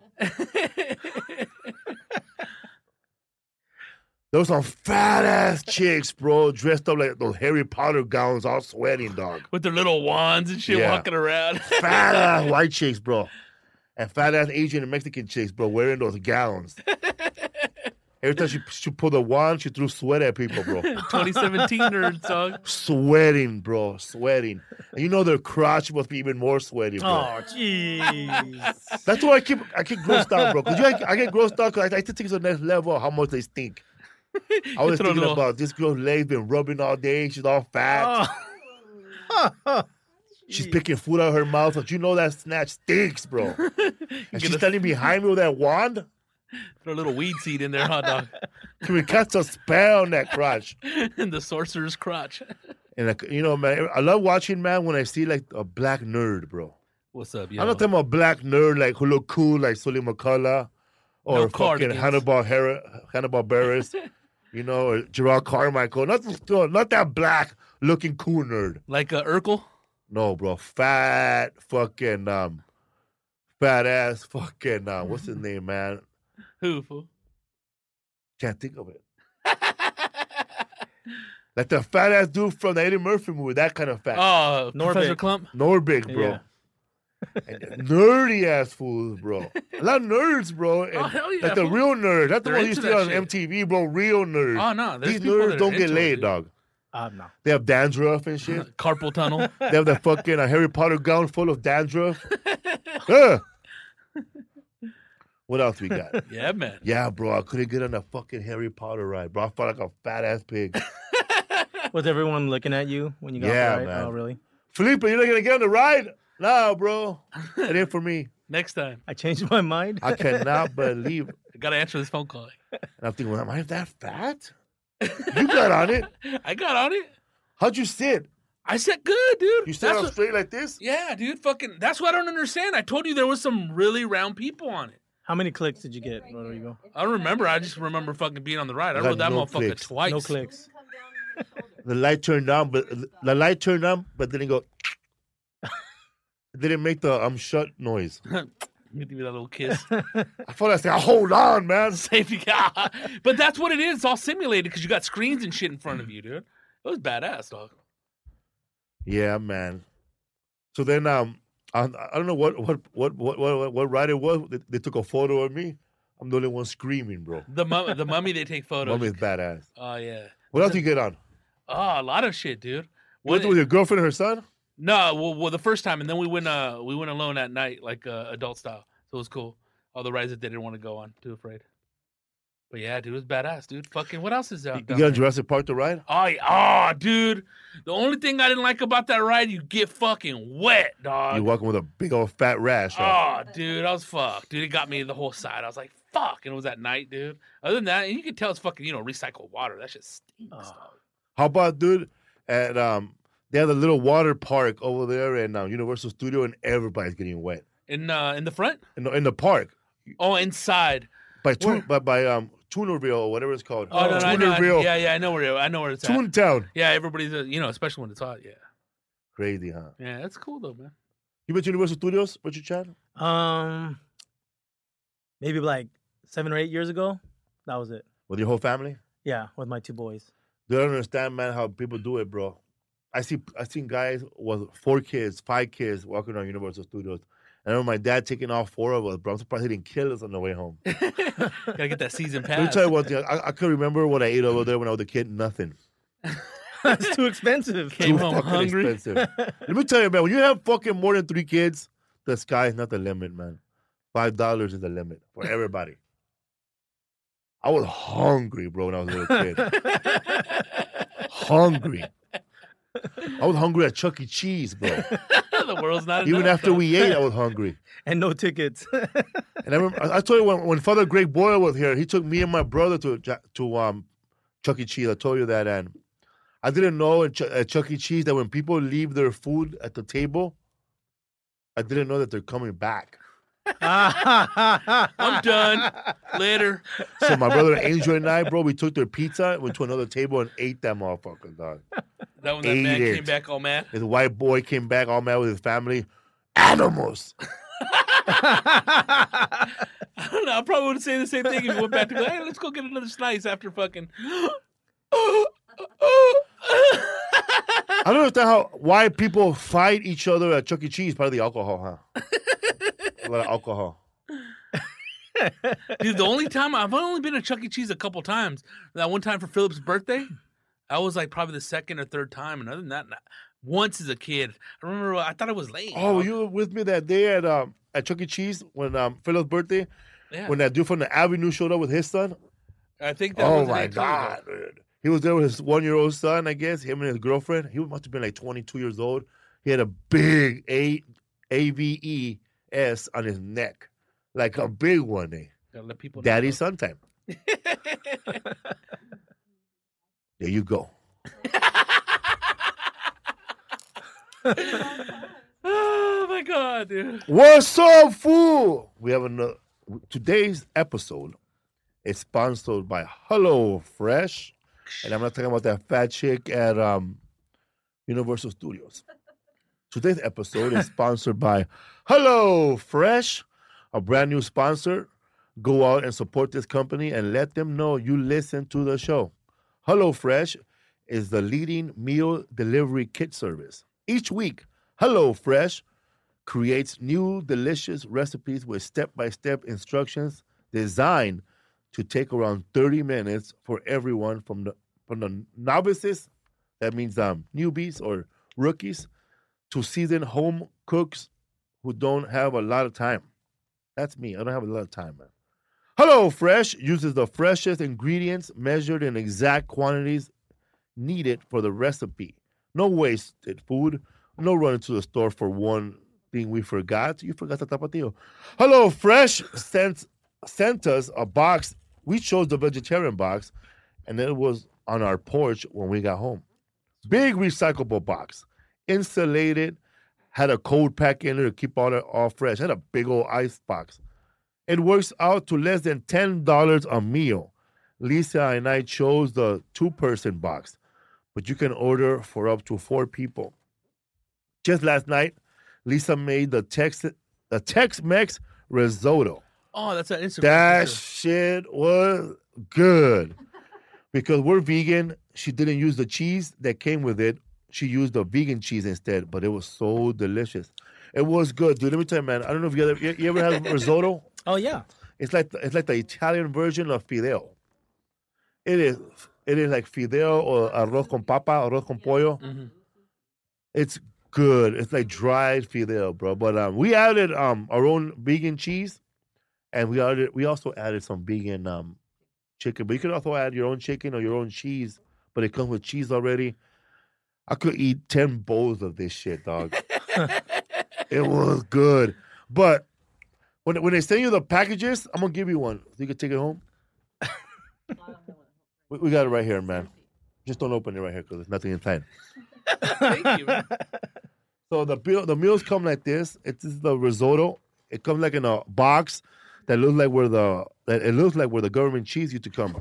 There was some fat ass chicks, bro, dressed up like those Harry Potter gowns, all sweating, dog. With their little wands and shit, Yeah. walking around. Fat ass white chicks, bro. And fat ass Asian and Mexican chicks, bro, wearing those gowns. Every time she pulled a wand, she threw sweat at people, bro. 2017 nerds, dog. Sweating, bro, sweating. And their crotch must be even more sweaty, bro. Oh, jeez. That's why I get grossed out, bro. Because I get grossed out because I think it's the next level of how much they stink. I was Throw a thinking little- about this girl's legs been rubbing all day. She's all fat. Oh. She's picking food out of her mouth, but that snatch stinks, bro. And she's standing behind me with that wand. Throw a little weed seed in there, hot dog. Can we cast a spell on that crotch? And the sorcerer's crotch. And man, I love watching, man, when I see like a black nerd, bro. What's up, yo? I'm not talking about black nerd like who look cool like Sully McCullough or No fucking cardigans. Hannibal Buress, or Gerard Carmichael. Not that black looking cool nerd. Like Urkel? No, bro. Fat fucking fat ass fucking what's his name, man? Who, fool? Can't think of it. Like the fat ass dude from the Eddie Murphy movie, that kind of fat. Oh, Professor Norbit. Clump? Norbig, bro. Yeah. And nerdy ass fools, bro. A lot of nerds, bro. And Oh, hell yeah, like the fool. real nerds. That's the They're one you into see that on shit. MTV, bro. Real nerds. Oh, no. There's These people that nerds are don't get into it, laid, dude. dog. No. They have dandruff and shit. Carpal tunnel. They have that fucking Harry Potter gown full of dandruff. Ugh. What else we got? Yeah, man. Yeah, bro. I couldn't get on a fucking Harry Potter ride, bro. I felt like a fat ass pig. Was everyone looking at you when you got Yeah, the ride? man. Oh, really? Felipe, you're not gonna get on the ride? No, bro. It ain't for me. Next time. I changed my mind. I cannot believe. I got to answer this phone call. And I'm thinking, well, am I that fat? You got on it. I got on it. How'd you sit? I said good, dude. You sat That's up what- straight like this? Yeah, dude. Fucking. That's what I don't understand. I told you there was some really round people on it. How many clicks did you get, Rodrigo? I don't remember. I just remember fucking being on the ride. I got rode that no motherfucker clicks. twice. No clicks. Come down your shoulder. The light turned on, but didn't go. It didn't make the shut noise. You give me that little kiss. I thought I said, hold on, man. Safety car. But that's what it is. It's all simulated because you got screens and shit in front of you, dude. It was badass, dog. Yeah, man. So then I don't know what ride it was. They took a photo of me. I'm the only one screaming, bro. The mummy, they take photos. Mommy's badass. Oh yeah. What else you get on? Oh, a lot of shit, dude. You went with your girlfriend and her son? No, well, the first time, and then we went alone at night, like adult style. So it was cool. All the rides that they didn't want to go on, too afraid. But yeah, dude, it was badass, dude. Fucking, what else is out You down got on there? Jurassic Park to ride? Oh, dude. The only thing I didn't like about that ride, you get fucking wet, dog. You're walking with a big old fat rash. Huh? Oh, dude, I was fucked. Dude, it got me the whole side. I was like, fuck. And it was at night, dude. Other than that, and you can tell it's fucking, recycled water. That shit stinks, dog. How about, dude, at they have a little water park over there in Universal Studio, and everybody's getting wet In the front? in the park Oh, inside. by Tunerville or whatever it's called. Oh, no, I know. Tunerville, Yeah, I know where it's at. Toontown. Yeah, everybody's, especially when it's hot. Yeah. Crazy, huh? Yeah, that's cool, though, man. You been to Universal Studios, Richard Chad? Maybe like 7 or 8 years ago. That was it. With your whole family? Yeah, with my 2 boys. They don't understand, man, how people do it, bro. I seen guys with 4 kids, 5 kids walking around Universal Studios. I remember my dad taking all 4 of us, bro. I'm surprised he didn't kill us on the way home. Gotta get that season pass. Let me tell you one thing. I could remember what I ate over there when I was a kid. Nothing. That's too expensive. Came Too home fucking hungry. expensive. Let me tell you, man, when you have fucking more than 3 kids, the sky is not the limit, man. $5 is the limit for everybody. I was hungry, bro, when I was a little kid. Hungry. I was hungry at Chuck E. Cheese, bro. The world's not Even enough, after dog. we ate, I was hungry. And no tickets. And I remember, I told you when Father Greg Boyle was here, he took me and my brother to Chuck E. Cheese. I told you that, and I didn't know at Chuck E. Cheese that when people leave their food at the table, I didn't know that they're coming back. I'm done. Later. So my brother Angel and I, bro, we took their pizza, went to another table and ate that motherfucker, dog. That when that Ate man it. came back all mad. His white boy came back all mad with his family. Animals. I don't know. I probably would say the same thing if we went back to hey, let's go get another slice after fucking. I don't understand why people fight each other at Chuck E. Cheese. Part of the alcohol, huh? A lot of alcohol. Dude, the only time I've only been to Chuck E. Cheese a couple times. That one time for Philip's birthday, I was like probably the second or third time, and other than that, once as a kid. I remember I thought it was late. Oh, you were with me that day at Chuck E. Cheese when Philip's birthday? Yeah. When that dude from the Avenue showed up with his son? I think that Oh was the my day, too. God, dude. He was there with his 1-year-old son, I guess, him and his girlfriend. He must have been like 22 years old. He had a big AVES on his neck. Like a big one, eh? Gotta let people know. Daddy son time. There you go. Oh my God, dude. What's up, fool? We have another. Today's episode is sponsored by Hello Fresh, and I'm not talking about that fat chick at Universal Studios. Today's episode is sponsored by Hello Fresh, a brand new sponsor. Go out and support this company and let them know you listen to the show. Hello Fresh is the leading meal delivery kit service. Each week, Hello Fresh creates new delicious recipes with step-by-step instructions designed to take around 30 minutes for everyone from the novices, that means newbies or rookies, to seasoned home cooks who don't have a lot of time. That's me. I don't have a lot of time, man. Hello Fresh uses the freshest ingredients measured in exact quantities needed for the recipe. No wasted food. No running to the store for one thing we forgot. You forgot the tapatio. Hello Fresh sent us a box. We chose the vegetarian box, and it was on our porch when we got home. Big recyclable box. Insulated. Had a cold pack in there to keep all fresh. Had a big old ice box. It works out to less than $10 a meal. Lisa and I chose the 2-person box, but you can order for up to 4 people. Just last night, Lisa made the Tex-Mex risotto. Oh, that's an Instagram. That picture. shit was good. Because we're vegan, she didn't use the cheese that came with it. She used the vegan cheese instead, but it was so delicious. It was good, dude. Let me tell you, man. I don't know if you ever had risotto. Oh yeah. It's like the Italian version of fideo. It is like fideo or arroz con papa, arroz con pollo. Mhm. It's good. It's like dried fideo, bro. But we added our own vegan cheese, and we also added some vegan chicken. But you can also add your own chicken or your own cheese. But it comes with cheese already. I could eat 10 bowls of this shit, dog. It was good. But when they send you the packages, I'm gonna give you one so you can take it home. We got it right here, man. Just don't open it right here because there's nothing inside. Thank you, man. So the meals come like this. It's the risotto. It comes like in a box that looks like where the government cheese used to come.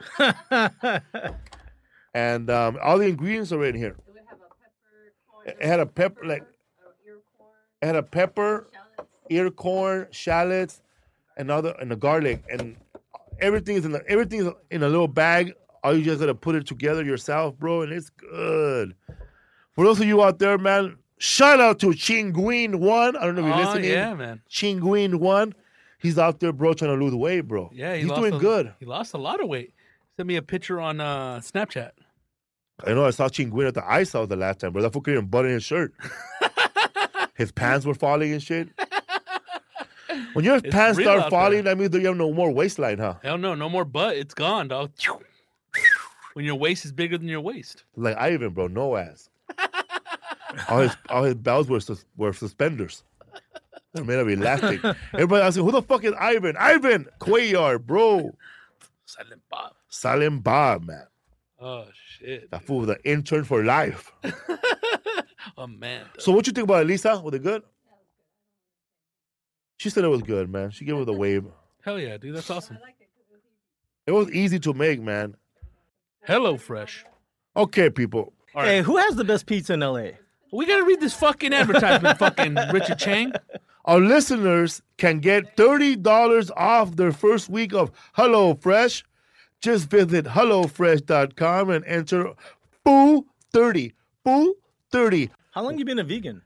And all the ingredients are in here. It would have a pepper, corn. It had a pepper, like ear corn, it had a pepper, shallots. ear corn, shallots, and the garlic, and everything's in a little bag. All you just gotta put it together yourself, bro, and it's good. For those of you out there, man, shout out to Chinguin One. I don't know if you're Oh, listening. yeah, man. Chinguin One, he's out there, bro, trying to lose weight, bro. Yeah, he's doing good. He lost a lot of weight. Sent me a picture on Snapchat. I know I saw Chinguin at the ice house the last time, bro. That fool couldn't even button his shirt. His pants were falling and shit. When your pants real start out falling, there. that means you have no more waistline, huh? Hell no, no more butt. It's gone, dog. When your waist is bigger than your waist. Like Ivan, bro, no ass. all his belts were suspenders. They're made of elastic. Everybody asking, who the fuck is Ivan? Ivan Cuellar, bro. Silent Bob. Silent Bob, man. Oh shit. That fool was an intern for life. Oh man. So what you think about it, Lisa? Was it good? She said it was good, man. She gave it a wave. Hell yeah, dude. That's awesome. It was easy to make, man. Hello Fresh. Okay, people. All Hey, right. who has the best pizza in LA? We gotta read this fucking advertisement, fucking Richard Chang. Our listeners can get $30 off their first week of HelloFresh. Just visit HelloFresh.com and enter FOO30. FOO30. How long you been a vegan?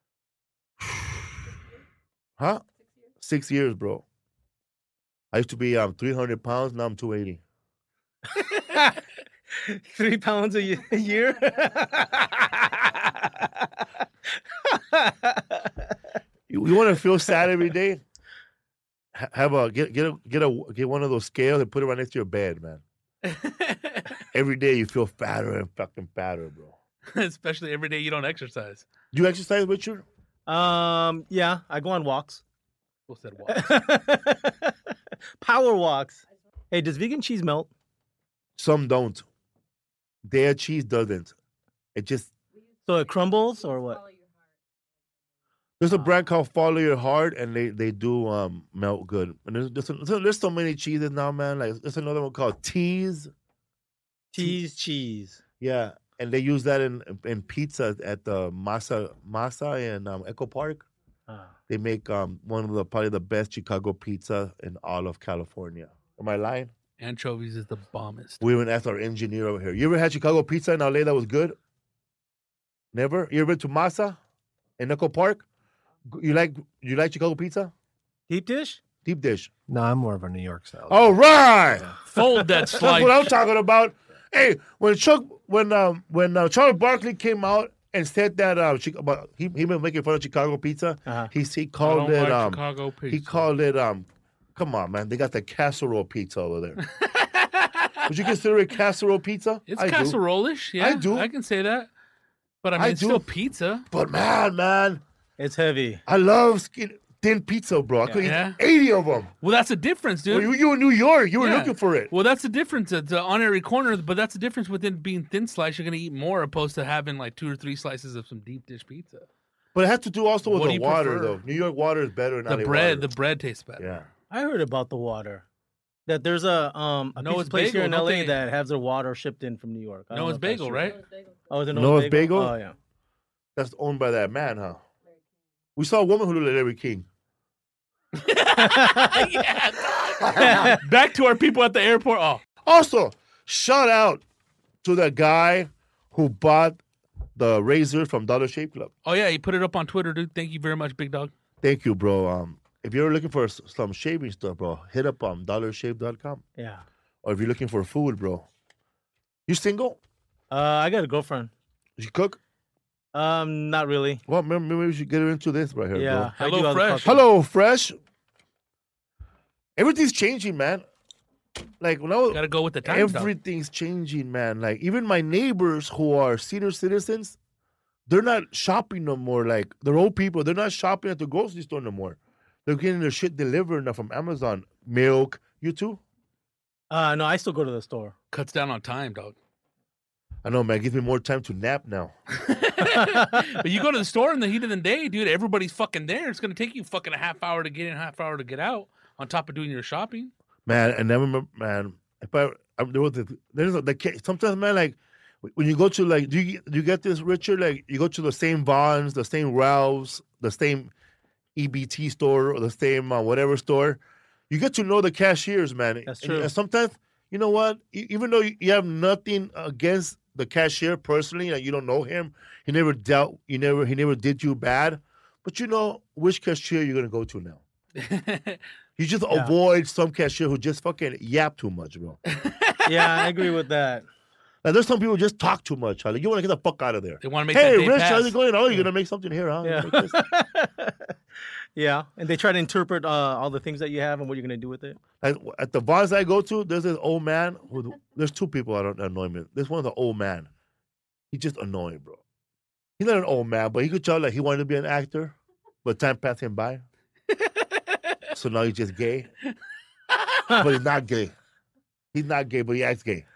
Huh? 6 years, bro. I used to be 300 pounds. Now I'm 280. 3 pounds a year? You want to feel sad every day? Have a get one of those scales and put it right next to your bed, man. Every day you feel fatter and fucking fatter, bro. Especially every day you don't exercise. Do you exercise, Richard? Yeah, I go on walks. What's that walk? Power walks. Hey, does vegan cheese melt? Some don't. Their cheese doesn't. It just So it crumbles or what? there's a brand called Follow Your Heart, and they do melt good. And there's so many cheeses now, man. Like there's another one called Tease. Cheese. Yeah, and they use that in pizza at the Masa in Echo Park. They make one of the probably the best Chicago pizza in all of California. Am I lying? Anchovies is the bombest. We even asked our engineer over here. You ever had Chicago pizza in LA that was good? Never? You ever been to Masa in Echo Park? You like Chicago pizza? Deep dish? Deep dish. No, I'm more of a New York style. All right. Fold that That's slice. what I'm talking about. Hey, when Charles Barkley came out and said that he been making fun of Chicago pizza, he I called don't it like Chicago pizza. he called it come on, man, they got the casserole pizza over there. Would you consider it casserole pizza? It's I do. casserole-ish. Yeah, I do. I can say that. But I mean, I it's do. still pizza. But man, It's heavy. I love thin pizza, bro. I could Yeah. eat 80 of them. Well, that's the difference, dude. Well, you were in New York. You were Yeah. looking for it. Well, that's the difference. It's on every corner, but that's the difference with it being thin slice. You're gonna eat more opposed to having like 2 or 3 slices of some deep dish pizza. But it has to do also with What do the you water, prefer? though. New York water is better than The LA bread, water. the bread tastes better. Yeah. I heard about the water. That there's a Noah's pizza place Bagel, here in don't LA they? that has their water shipped in from New York. I don't know Noah's if that's Bagel, true. right? Oh, is it Noah's Bagel? Oh, yeah. That's owned by that man, huh? We saw a woman who looked like Larry King. Back to our people at the airport. Oh, Also, shout out to the guy who bought the razor from Dollar Shave Club. oh yeah, he put it up on Twitter, dude. Thank you very much, big dog. Thank you, bro. If you're looking for some shaving stuff, bro, hit up dollarshave.com. Yeah. Or if you're looking for food, bro. You single? I got a girlfriend. You cook? Not really. Well, maybe we should get into this right here, Yeah. I Hello do other Fresh. cooking. bro. Hello, Fresh. Everything's changing, man. Like when I was, Gotta go with the times, dog. everything's changing, man. Like even my neighbors who are senior citizens, they're not shopping no more. Like they're old people. They're not shopping at the grocery store no more. They're getting their shit delivered now from Amazon. Milk. You too? No, I still go to the store. Cuts down on time, dog. I know, man. It gives me more time to nap now. But you go to the store in the heat of the day, dude. Everybody's fucking there. It's gonna take you fucking a half hour to get in, a half hour to get out. On top of doing your shopping. Man, and I remember, man, there was sometimes, man, like when you go to like, do you get this, Richard? Like you go to the same Vons, the same Ralph's, the same EBT store, or the same whatever store. You get to know the cashiers, man. That's And- true. And sometimes, you know what? Even though you have nothing against the cashier personally, like you don't know him, he never did you bad, but you know which cashier you're gonna go to now. You just avoid some cashier who just fucking yap too much, bro. Yeah, I agree with that. Like there's some people who just talk too much. Like, you want to get the fuck out of there. They want to make Hey, that day Rich, pass. how's it going? Oh, you're gonna make something here, huh? Yeah. Make this. Yeah, and they try to interpret all the things that you have and what you're gonna do with it. Like, at the bars I go to, there's this old man who. There's two people that don't annoy me. This one's an old man. He's just annoying, bro. He's not an old man, but he could tell like he wanted to be an actor, but time passed him by. So now he's just gay. But he's not gay. He's not gay, but he acts gay.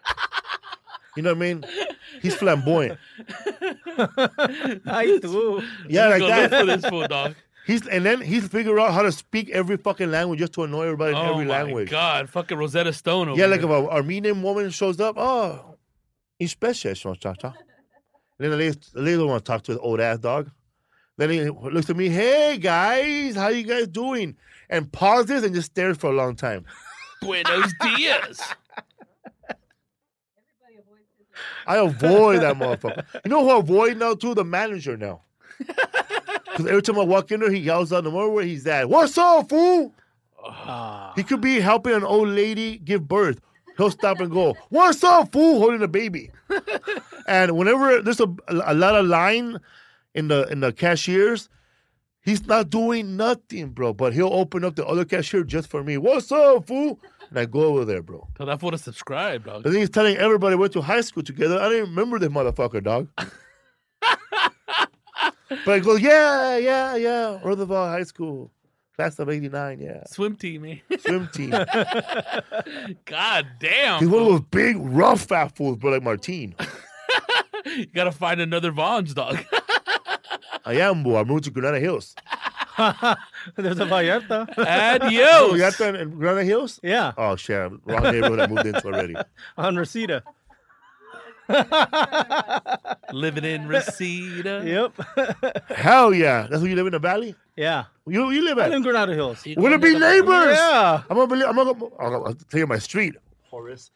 You know what I mean? He's flamboyant. I do. Yeah, like Go look that. for this fool, dog. then he's figured out how to speak every fucking language just to annoy everybody in Oh every my language. God, fucking Rosetta Stone. Over Yeah, like there. if an Armenian woman shows up, oh, especially, and then the lady don't want to talk to his old ass dog. Then he looks at me, hey guys, how you guys doing? And pauses and just stares for a long time. Buenos dias. Everybody avoids his. I avoid that motherfucker. You know who I avoid now too? The manager now. Because every time I walk in there, he yells out no matter where he's at. What's up, fool? Ah. He could be helping an old lady give birth. He'll stop and go, what's up, fool? Holding a baby. And whenever there's a lot of line in the cashiers, he's not doing nothing, bro. But he'll open up the other cashier just for me. What's up, fool? And I go over there, bro. Tell that fool to subscribe, dog. I think he's telling everybody we went to high school together. I didn't remember this motherfucker, dog. But I go, yeah. Roosevelt High School. Class of 89, yeah. Swim team, man. Swim team. God damn. He's one of fool. those big, rough fat fools, bro, like Martine. You gotta find another Vons, dog. I am, boy. I moved to Granada Hills. There's a Vallarta. Oh, Adios. you got that in Granada Hills? Yeah, Oh, shit. Wrong neighborhood I moved into already. on Reseda. Living in Reseda. Yep. Hell yeah. That's where you live in the valley? Yeah. You live I live at? in Granada Hills. Will it be neighbors? Yeah. I'm gonna tell you my street. Horace.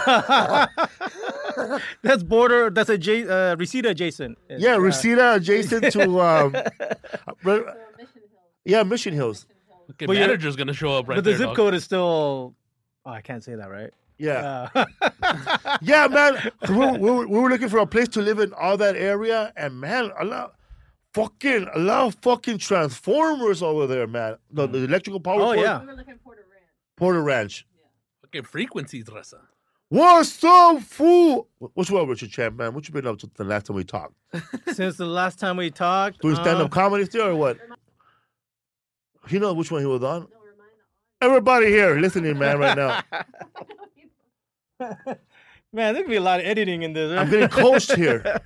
That's Reseda adjacent. It's, Yeah, Reseda adjacent to Mission Hill. Mission Hills. Okay, But you're- manager's gonna show up right but the there, zip dog. code is still. Oh, I can't say that, right? Yeah. Uh, Yeah, man. We were looking for a place to live in all that area, and man, a lot of fucking transformers over there, man. The electrical power. Oh, cord. yeah. We were looking for the ranch. Porter Ranch. Fucking frequencies, Ressa. What's up, fool? What's wrong, Richard Champ, man? What you been up to the last time we talked? since the last time we talked. Doing stand-up comedy still or what? You know which one he was on? No, remind Everybody here listening, man, right now. Man, there could be a lot of editing in this. Right? I'm getting coached here.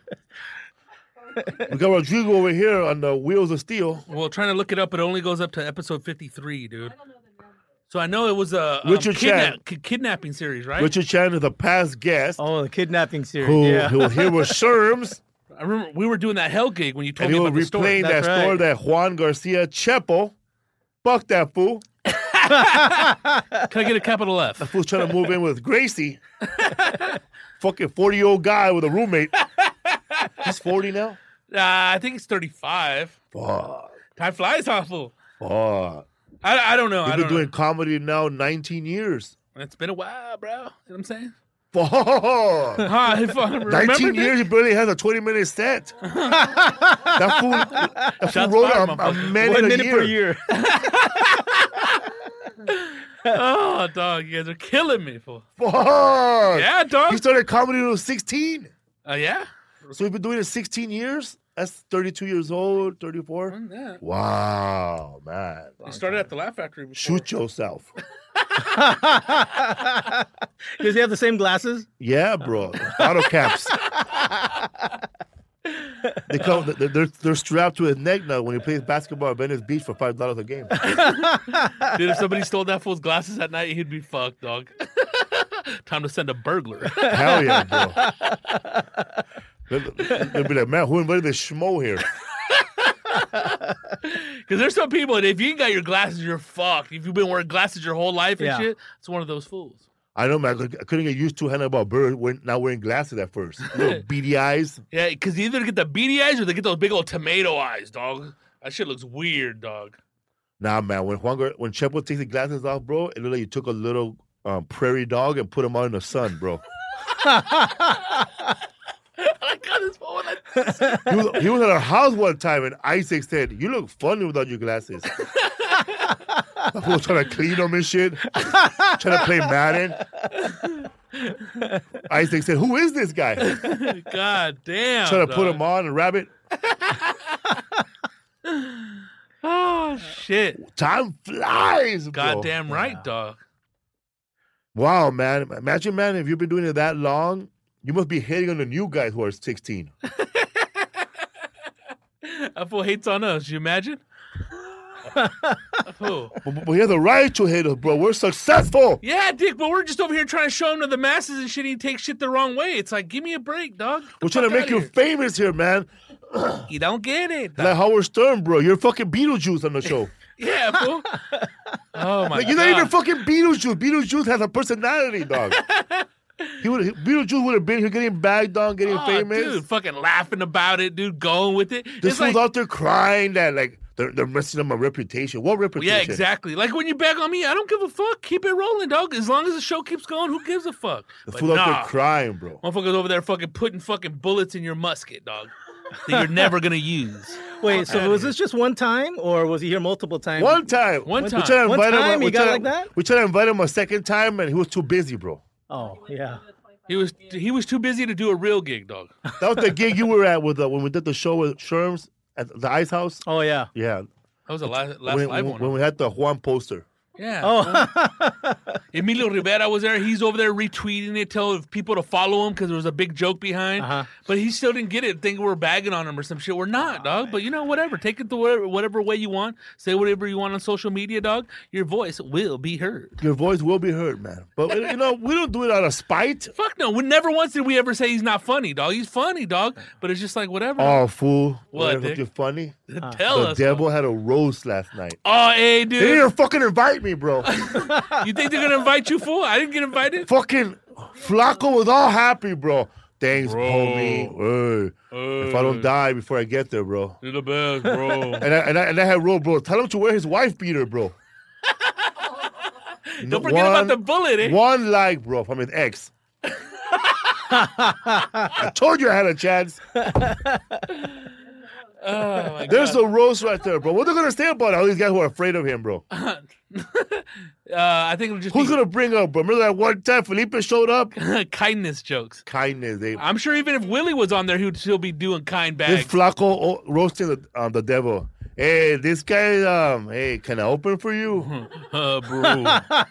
We got Rodrigo over here on the wheels of steel. Well, trying to look it up, it only goes up to episode 53, dude. I don't know the number. So I know it was a Richard Chan. kidnapping series, right? Richard Chan is a past guest Oh, the kidnapping series. who Yeah. was here with Sherms, I remember we were doing that hell gig when you told and he me was about the story. replaying that That's right. story that Juan Garcia Chepo. Fuck that fool. Can I get a capital F? That fool's trying to move in with Gracie. Fucking 40-year-old guy with a roommate. He's 40 now? I think it's 35. Fuck. Time flies, huh, fool? Fuck. I don't know. He's I been don't doing comedy now 19 years. know. It's been a while, bro. You know what I'm saying? Fuck. Huh, if I remember 19 this. years, he barely has a 20-minute set. That fool Shots wrote fired, a motherfucker. minute, 1 a minute year. per year. Oh, dog, you guys are killing me, fool. Fuck. Yeah, dog. He started comedy when he was 16. Yeah? So he's been doing it 16 years? That's 32 years old, 34. Yeah. Wow, man. You started at the Laugh Factory before. Shoot yourself. Does he have the same glasses? Yeah, bro. Bottle caps. They come. They're strapped to his neck now when he plays basketball at Venice Beach for $5 a game. Dude, if somebody stole that fool's glasses at night, he'd be fucked, dog. Time to send a burglar. Hell yeah, bro. They'll be like, man, who invited this schmo here? Because there's some people, that if you ain't got your glasses, you're fucked. If you've been wearing glasses your whole life and Yeah. shit, it's one of those fools. I know, man. I couldn't get used to Hannibal Buress not wearing glasses at first. Little beady eyes. Yeah, because you either get the beady eyes or they get those big old tomato eyes, dog. That shit looks weird, dog. Nah, man. When Chepo takes the glasses off, bro, it looked like you took a little prairie dog and put him out in the sun, bro. I got this fool with that. He was at our house one time, and Isaac said, "You look funny without your glasses." I was trying to clean them and shit, trying to play Madden. Isaac said, "Who is this guy?" God damn. Trying to put dog. him on and rabbit. Oh, shit. Time flies, bro. Goddamn right, dog. Wow, man. Imagine, man, if you've been doing it that long, you must be hating on the new guys who are 16. That fool hates on us. You imagine? Fool. But we have the right to hate us, bro. We're successful. Yeah, Dick, but we're just over here trying to show him to the masses and shit. He takes shit the wrong way. It's like, give me a break, dog. We're trying to make you famous here, man. You don't get it. Like Howard Stern, bro. You're fucking Beetlejuice on the show. Yeah, fool. Oh my Like, god. you're not even fucking Beetlejuice. Beetlejuice has a personality, dog. Beetlejuice would have been here getting bagged on, getting famous. Dude, fucking laughing about it, dude, going with it. This It's like, fool's out there crying that like they're messing up my reputation. What reputation? yeah, exactly. Like when you bag on me, I don't give a fuck. Keep it rolling, dog. As long as the show keeps going, who gives a fuck? The But fool out nah, there crying, bro. motherfuckers over there fucking putting fucking bullets in your musket, dog, that you're never gonna use. Wait, so was this just one time, or was he here multiple times? One time. One We time. tried to One invite him. time We he got tried like that? We tried to invite him a second time, and he was too busy, bro. Oh, yeah. He was too busy to do a real gig, dog. That was the gig you were at with when we did the show with Sherms at the Ice House. Oh, yeah. Yeah, That was the last when, live one. when we had the Juan poster. Yeah. Oh, Emilio Rivera was there. He's over there retweeting it, telling people to follow him because there was a big joke behind. Uh-huh. But he still didn't get it. Think we're bagging on him or some shit. We're not, dog. But you know, whatever. Take it the whatever way you want. Say whatever you want on social media, dog. Your voice will be heard. Your voice will be heard, man. But you know, we don't do it out of spite. Fuck no. We never once did we ever say he's not funny, dog. He's funny, dog. But it's just like whatever. Oh, fool! What, Whatever, Dick? you're funny. Tell The us. devil had a roast last night. Oh, hey, They didn't dude. even fucking invite me, bro. You think they're gonna invite you, fool? I didn't get invited. Fucking Flacco was all happy, bro. Thanks, Bro. homie. Hey, if I don't die before I get there, bro. You're the best, bro. And I had rolled, bro. Tell him to wear his wife beater, bro. Don't forget about the bullet, eh? One like, bro, from his ex. I told you I had a chance. Oh my There's God. a roast right there, bro. What are they gonna say about all these guys who are afraid of him, bro? I think it'll just Who's be gonna bring up, bro? Remember that one time Felipe showed up? kindness jokes. Kindness, they. I'm sure even if Willie was on there, he would still be doing kind This bags. Flacco roasting the devil. Hey, this guy, hey, can I open for you? Bro.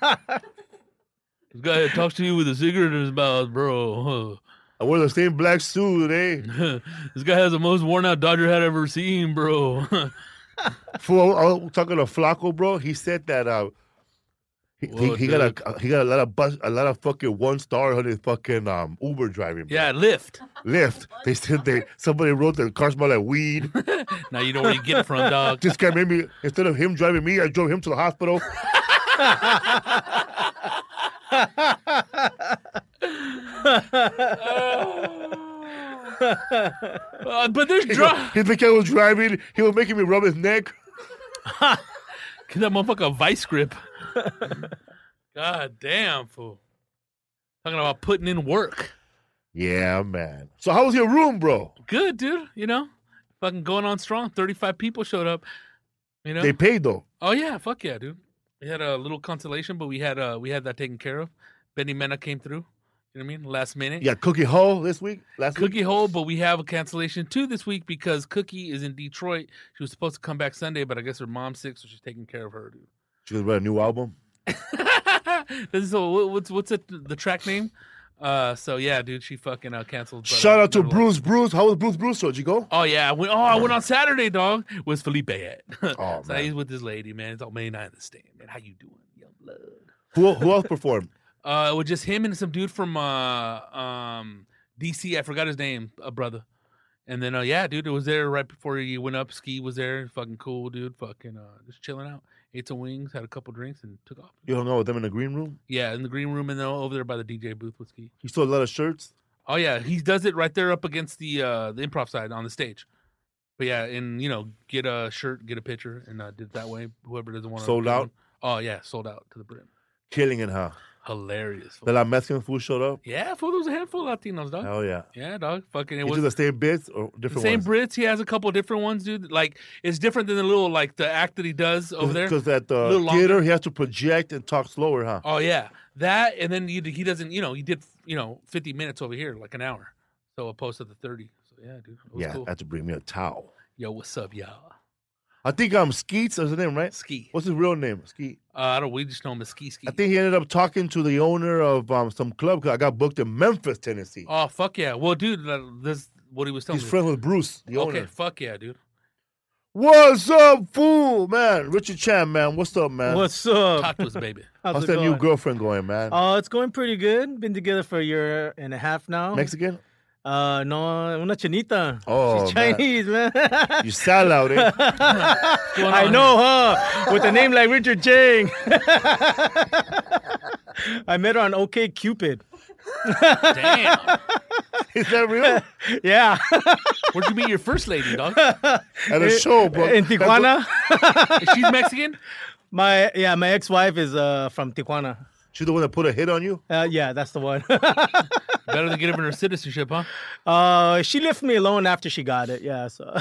This guy talks to you with a cigarette in his mouth, bro. I wear the same black suit, eh? This guy has the most worn out Dodger hat I've ever seen, bro. Fool, I was talking to Flacco, bro. He said that he got a lot of fucking 1-star on his fucking Uber driving. Bro. Yeah, Lyft. Lyft. They said somebody wrote that the car smelled like weed. Now you know where you get it from, dog. This guy made me, instead of him driving me, I drove him to the hospital. But there's drunk. His guy was driving. He was making me rub his neck. Get that motherfucker a vice grip. God damn, fool. Talking about putting in work. Yeah, man. So how was your room, bro? Good, dude. You know, fucking going on strong. 35 people showed up. You know. They paid though. Oh yeah, fuck yeah, dude. We had a little consolation, but we had that taken care of. Benny Mena came through. You know what I mean? Last minute. You got Cookie Hole this week? Last week? Cookie Hole, but we have a cancellation too this week because Cookie is in Detroit. She was supposed to come back Sunday, but I guess her mom's sick, so she's taking care of her, dude. She's gonna write a new album. So what's it, the track name? So yeah, dude, she fucking canceled. But, Shout out to nevertheless. Bruce. How was Bruce? Did you go? Oh yeah, I went on Saturday, dog. Where's Felipe at? Oh, So man. he's with this lady, man. It's all May 9th the stand, man. How you doing, young blood? Who else performed? It was just him and some dude from DC. I forgot his name, a brother. And then yeah, dude, it was there right before he went up. Ski was there, fucking cool, dude. Fucking just chilling out. Ate some wings, had a couple drinks, and took off. You hung out with them in the green room? Yeah, in the green room and then over there by the DJ booth with Ski. You saw a lot of shirts? Oh yeah, he does it right there up against the improv side on the stage. But yeah, and get a shirt, get a picture, and did it that way. Whoever doesn't want to Sold out? Oh yeah, sold out to the brim. Killing it, huh? Hilarious. The La Mexican food showed up? Yeah, fool, there was a handful of Latinos, dog. Hell yeah. Yeah, dog. Fucking it You was do the same bits or the different same ones? Brits. He has a couple different ones, dude. Like it's different than the little the act that he does over there. Because at the Little longer. theater, he has to project and talk slower, huh? Oh yeah, that and then he doesn't. He did 50 minutes over here, like an hour. So opposed to the 30. So yeah, dude. It was Yeah, cool. I had to bring me a towel. Yo, what's up, y'all? I think Skeets is his name, right? Ski. What's his real name? Skeet. I don't. We just know him as Ski. I think he ended up talking to the owner of some club because I got booked in Memphis, Tennessee. Oh fuck yeah! Well, dude, this what he was telling He's me. friends with Bruce, the Okay, owner. fuck yeah, dude. What's up, fool, man? Richard Chan, man. What's up, man? What's up? Talk to us, baby. How's it that new going? girlfriend going, man? Oh, it's going pretty good. Been together for a year and a half now. Mexican? No, una chinita. Oh, She's man. Chinese, man. You sell out, eh? I know, huh? With a name like Richard Chang. I met her on OK Cupid. Damn. Is that real? Yeah. Where'd you meet your first lady, dog? At a show, bro. In Tijuana. She's Mexican? My ex-wife is from Tijuana. She's the one that put a hit on you? Yeah, that's the one. Better than giving her citizenship, huh? She left me alone after she got it. Yeah, so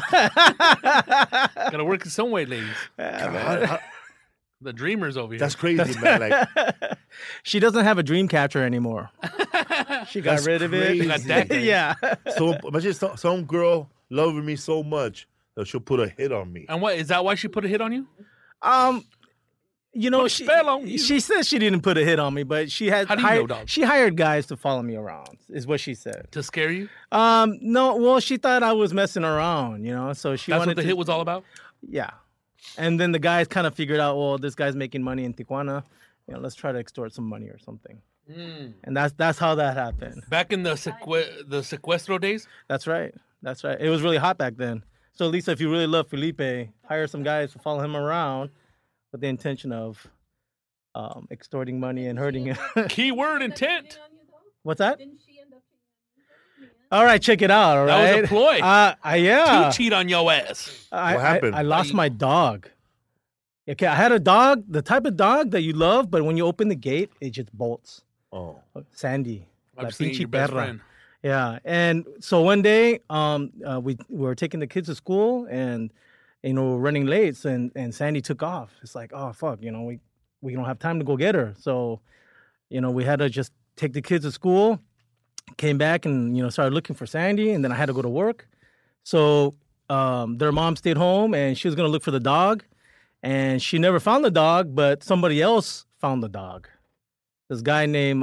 Gotta work in some way, ladies. God, The dreamers over here. that's crazy, man. Like, she doesn't have a dream catcher anymore. She got That's rid of crazy. it. Got that guy. Yeah. so imagine some girl loving me so much that she'll put a hit on me. And what is that? Why she put a hit on you? You know, Put a spell on you. she said she didn't put a hit on me, but she had How do you know, dog? she hired guys to follow me around, is what she said. To scare you? No, well, she thought I was messing around, you know, so she That's wanted what the to, hit was all about? Yeah. And then the guys kind of figured out, well, this guy's making money in Tijuana, you know, let's try to extort some money or something. And that's how that happened. Back in the sequestro days? That's right. That's right. It was really hot back then. So Lisa, if you really love Felipe, hire some guys to follow him around with the intention of extorting money and hurting him. Keyword intent. What's that? Didn't she end up cheating on you? All right, check it out. All That was right. a ploy. Yeah. To cheat on your ass. What happened? I lost my dog. Okay, I had a dog, the type of dog that you love, but when you open the gate, it just bolts. Oh. Sandy. La I've seen pinche your best perra. friend. Yeah, and so one day, we were taking the kids to school, and you know, we're running late, and Sandy took off. It's like, oh fuck, you know, we don't have time to go get her. So, you know, we had to just take the kids to school. Came back and you know started looking for Sandy, and then I had to go to work. So their mom stayed home, and she was gonna look for the dog, and she never found the dog, but somebody else found the dog. This guy named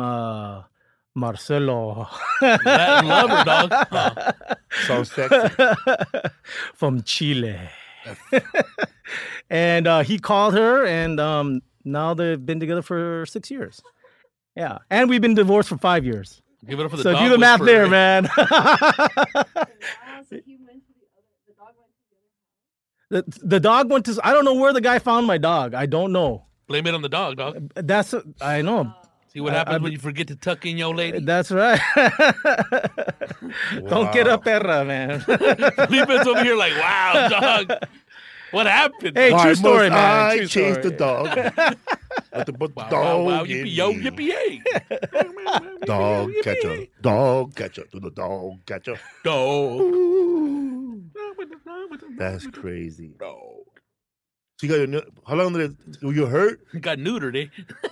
Marcelo. Latin lover, dog. Huh. Sounds sexy. From Chile. And he called her, and now they've been together for 6 years. Yeah, and we've been divorced for 5 years. Give it up for the So dog do the math whisperer. there, man. Wow, so he went to the dog went to the other house. The dog went to. I don't know where the guy found my dog. I don't know. Blame it on the dog, dog. That's. I know. See what happens when you forget to tuck in your lady? That's right. Don't get a perra, man. Felipe's over here like, wow, dog. What happened? Hey, Why true story, must man. I True chase story. the dog. I have to put the Wow, dog wow, wow, in yippee, yo, me. yippee, yay. Dog catcher. Dog catcher. To the dog catcher. Dog. That's crazy. Dog. So you got your, how long did it, were you hurt? Got neutered, eh?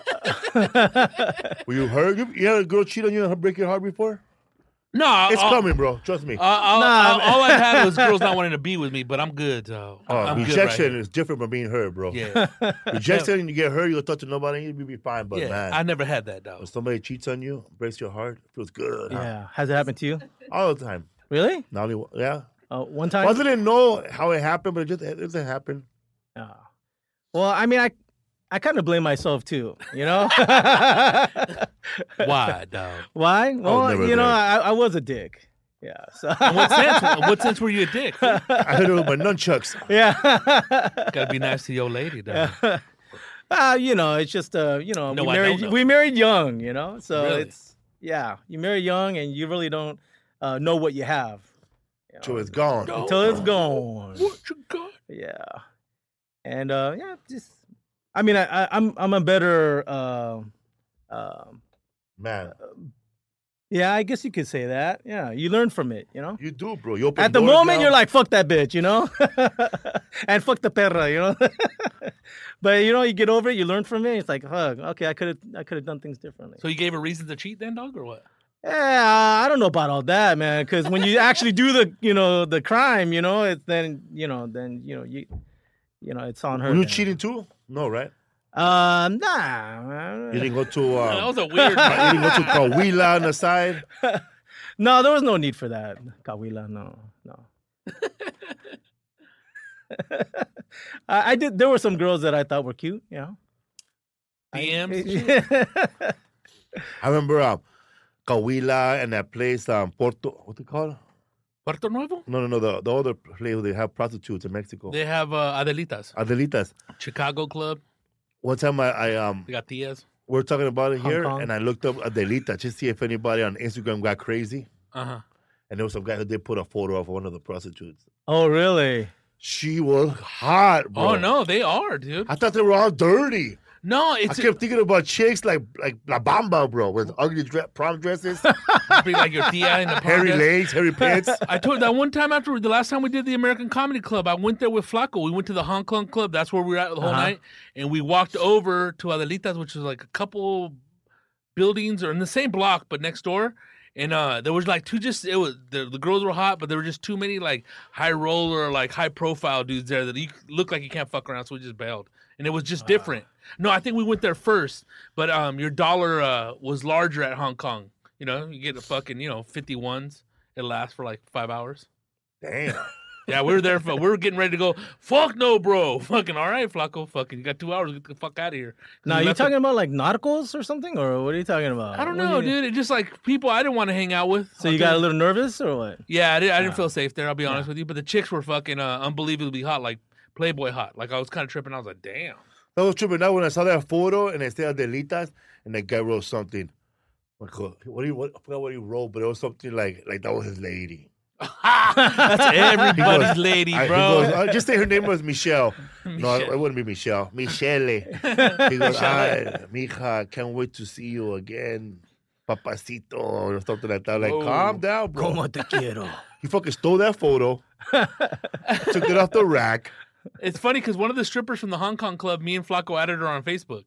Were you hurt? You had a girl cheat on you and break your heart before? No, It's coming, bro. Trust me. all I've had was girls not wanting to be with me, but I'm good. I'm rejection good right is different from being hurt, bro. here. Yeah, Rejection and you get hurt, you'll talk to nobody, you'll be fine. But yeah. man, I never had that, when dog. somebody cheats on you, breaks your heart, it feels good. huh? Yeah. Has it happened to you? All the time. Really? Not only, yeah. One time. Well, I didn't know how it happened, but it just happened. Well, I mean, I kind of blame myself too. You know. Why, dog? Why? Well, never you know, there. I was a dick. Yeah. So. What sense were you a dick? I hit her with my nunchucks. Yeah. Gotta be nice to your lady, dog. You know, it's just you know, No, we I married don't know. we married young, you know. So Really? it's you marry young and you really don't know what you have. You know, So it's gone. until it's gone. What you got? Yeah. And just I mean I'm a better Man, yeah, I guess you could say that. Yeah, you learn from it, you know? you do, bro. You open At the doors moment, now. you're like, fuck that bitch, you know? And fuck the perra, you know? But, you know, you get over it, you learn from it. It's like, fuck, okay, I could have done things differently. So you gave her reason to cheat then, dog, or what? Yeah, I don't know about all that, man. Because when you actually do the crime, you know, it's then you know, it's on her. Were you then. cheating too? No, right? Nah. You didn't go to that was a weird. you didn't go to Coahuila on the side. No, there was no need for that. Kawila, no. I did. There were some girls that I thought were cute. DMs. I remember Cahuila and that place, Porto, what's it called? Puerto Nuevo? No, the other place where they have prostitutes in Mexico. They have Adelitas. Adelitas. Chicago Club. One time They got Tias. we're talking about it Hong here, Kong. and I looked up Adelita just to see if anybody on Instagram got crazy. Uh-huh. And there was some guy who did put a photo of one of the prostitutes. Oh, really? She was hot, bro. Oh, no, they are, dude. I thought they were all dirty. No, I it's kept thinking about chicks like La Bamba, bro, with ugly prom dresses, be like your tia in the hairy podcast. legs, hairy pits. I told that one time after the last time we did the American Comedy Club, I went there with Flaco. We went to the Hong Kong Club. That's where we were at the whole night. And we walked over to Adelitas, which was like a couple buildings or in the same block, but next door. And there was like the girls were hot, but there were just too many like high roller, like high profile dudes there that you look like you can't fuck around. So we just bailed. And it was just different. No, I think we went there first, but your dollar was larger at Hong Kong. You know, you get a fucking 51s. It lasts for like 5 hours. Damn. Yeah, we were there. We were getting ready to go. Fuck no, bro. Fucking all right, Flaco. Fucking, you got 2 hours. Get the fuck out of here. Now, you talking about like narcos or something, or what are you talking about? I don't What know, do you- dude. It's just like people I didn't want to hang out with. So you got a little nervous or what? Yeah, I didn't feel safe there. I'll be honest with you. But the chicks were fucking unbelievably hot, like Playboy hot. Like I was kind of tripping. I was like, damn. That was tripping out when I saw that photo and it said Adelitas, and that guy wrote something. I forgot what he wrote, but it was something like that was his lady. That's everybody's lady, He bro. goes, just say her name was Michelle. No, it wouldn't be Michelle. Michele. He goes, mija, can't wait to see you again. Papacito, or something like that. Like, Whoa. calm down, bro. Como te quiero. He fucking stole that photo, took it off the rack. It's funny because one of the strippers from the Hong Kong Club, me and Flaco added her on Facebook.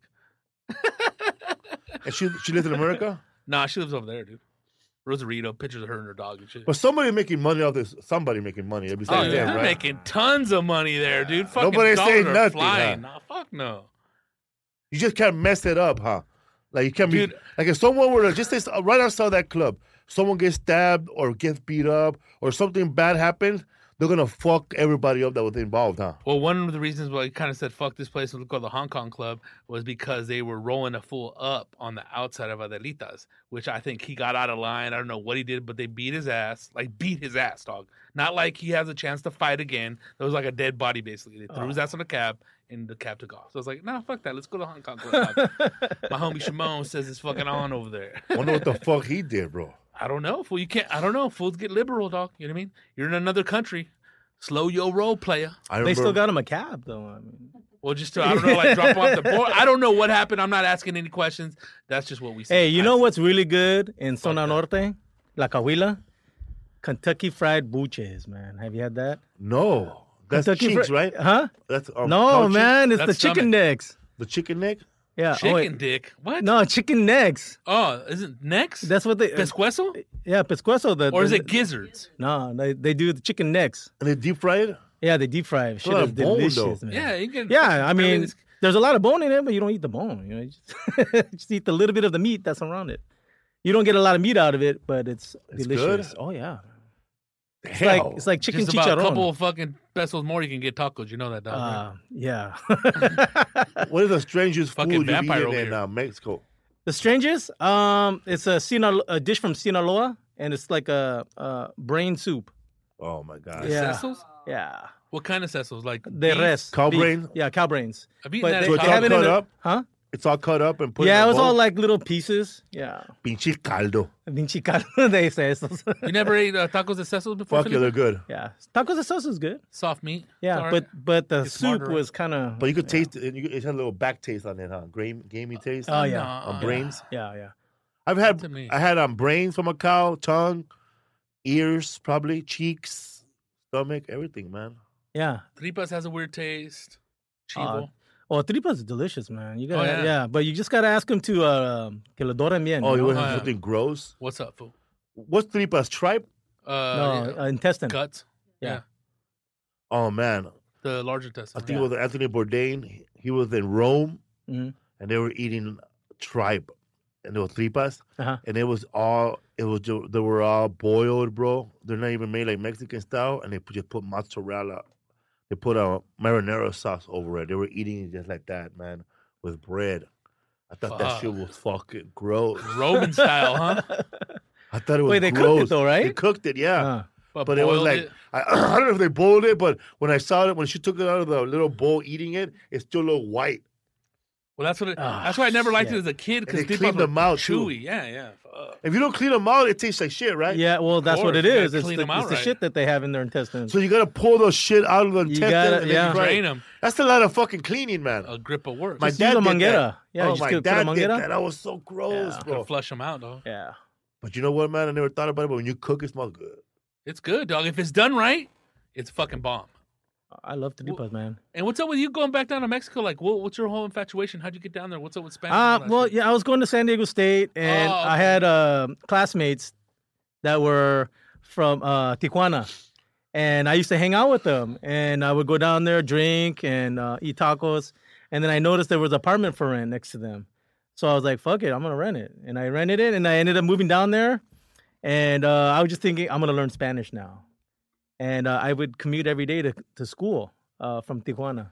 And she lives in America? Nah, she lives over there, dude. Rosarito, pictures of her and her dog and shit. But somebody making money off this. Somebody making money. Oh, Besides yeah, them, they're right? making tons of money there, dude. Fucking Nobody dollars saying are nothing, flying. huh? Nah, fuck no. You just can't mess it up, huh? Like you can't Dude. be like if someone were to just say right outside that club, someone gets stabbed or gets beat up or something bad happens, they're gonna fuck everybody up that was involved, huh? Well, one of the reasons why I kind of said fuck this place and go to the Hong Kong Club was because they were rolling a fool up on the outside of Adelitas, which I think he got out of line. I don't know what he did, but they beat his ass, dog. Not like he has a chance to fight again. There was like a dead body, basically. They threw his ass on a cab, and the cab took off. So I was like, nah, fuck that. Let's go to Hong Kong Club. My homie Shimon says it's fucking on over there. Wonder what the fuck he did, bro. I don't know, fool. I don't know. Fools get liberal, dog. You know what I mean? You're in another country. Slow your roll, player. I They remember, still got him a cab, though. I mean, Well, just to, I don't know, like drop him off the board. I don't know what happened. I'm not asking any questions. That's just what we see. hey, you know what's really good in Zona Norte? La Cahuila? Kentucky Fried Buches, man. Have you had that? No. That's Kentucky cheeks, Fri- right? Huh? That's No, cow cheeks? man. It's That's the chicken stomach. necks. The chicken neck? Yeah. Chicken oh, wait. dick. What? No, chicken necks. Oh, is it necks? That's what they. Pescuezo? Yeah, pescuezo. Or is it gizzards? No, they do the chicken necks. And they deep fry it? Yeah, they deep fry it. Shit lot is of bone, delicious, though. man. Yeah, you can. Yeah, I mean, it's- there's a lot of bone in it, but you don't eat the bone. You know, you just eat the little bit of the meat that's around it. You don't get a lot of meat out of it, but it's delicious. good? Oh yeah, Hell. it's like chicken just about a chicharron. couple of fucking pesos more, you can get tacos. You know that, dog. right? Yeah. What is the strangest Fucking food you've vampire eaten over in here. Mexico? The strangest, it's a dish from Sinaloa, and it's like a brain soup. Oh my god. Yeah. Cecils? Yeah, What kind of Cecils? Like the beef? res. Cow beef. brain? Yeah, cow brains. I've eaten that So at it's Taco all Bell. cut up? Huh? It's all cut up and put Yeah, in it a was bowl? all like little pieces. Yeah. Pinche caldo. Vinci caldo, they say. You never ate tacos at Cecils before? Fuck yeah, Felipe? they're good. Yeah, tacos de sauce is good. Soft meat. Yeah, It's all right. but the It's soup smarter, right? was kind of. But you could taste it. It had a little back taste on it, huh? Gamey taste. Oh yeah, On brains. yeah. I've to had me. I had brains from a cow, tongue, ears, probably cheeks, stomach, everything, man. Yeah. Tripas has a weird taste. Chivo. Oh, tripas is delicious, man. You got Oh, to yeah. yeah, but you just gotta ask him to que lo doren bien. Oh, you you know? want yeah. something gross? What's up, fool? What's tripas? Tripe? No, Yeah. intestine. Guts. Yeah. Oh man, The larger intestine. I think it was Anthony Bourdain. He was in Rome, Mhm. and they were eating tripe, and they were tripas, Uh-huh. and they were all boiled, bro. They're not even made like Mexican style, and they just put mozzarella They put a marinara sauce over it. They were eating it just like that, man, with bread. I thought that shit was fucking gross. Roman style, huh? I thought it was Wait, they gross. cooked it though, right? They cooked it, yeah. But it was boiled like, I don't know if they boiled it, but when I saw it, when she took it out of the little bowl eating it, it still looked white. Well, that's what. That's why I never liked it shit. as a kid And because they cleaned them out, too. chewy. Yeah. Fuck. If you don't clean them out, it tastes like shit, right? Yeah, well, that's what course, it you gotta is. It's clean the, them out it's the right. shit that they have in their intestines. So you got to pull those shit out of the intestine. gotta- and then yeah. you fry it. Drain them. That's a lot of fucking cleaning, man. A grip of work. My Just dad use a did that. manguera. Yeah, oh, just my put a dad did manguera. that. That was so gross, Yeah. bro. Flush them out, dog. Yeah. But you know what, man? I never thought about it, but when you cook, it smells good. It's good, dog. If it's done right, it's fucking bomb. I love tripas, man. And what's up with you going back down to Mexico? Like, what's your whole infatuation? How'd you get down there? What's up with Spanish? and all that Well, shit? yeah, I was going to San Diego State, and Oh, I okay. had classmates that were from Tijuana, and I used to hang out with them, and I would go down there, drink, and eat tacos, and then I noticed there was an apartment for rent next to them, so I was like, "Fuck it, I'm gonna rent it," and I rented it, and I ended up moving down there, and I was just thinking, I'm gonna learn Spanish now, and I would commute every day to school from Tijuana.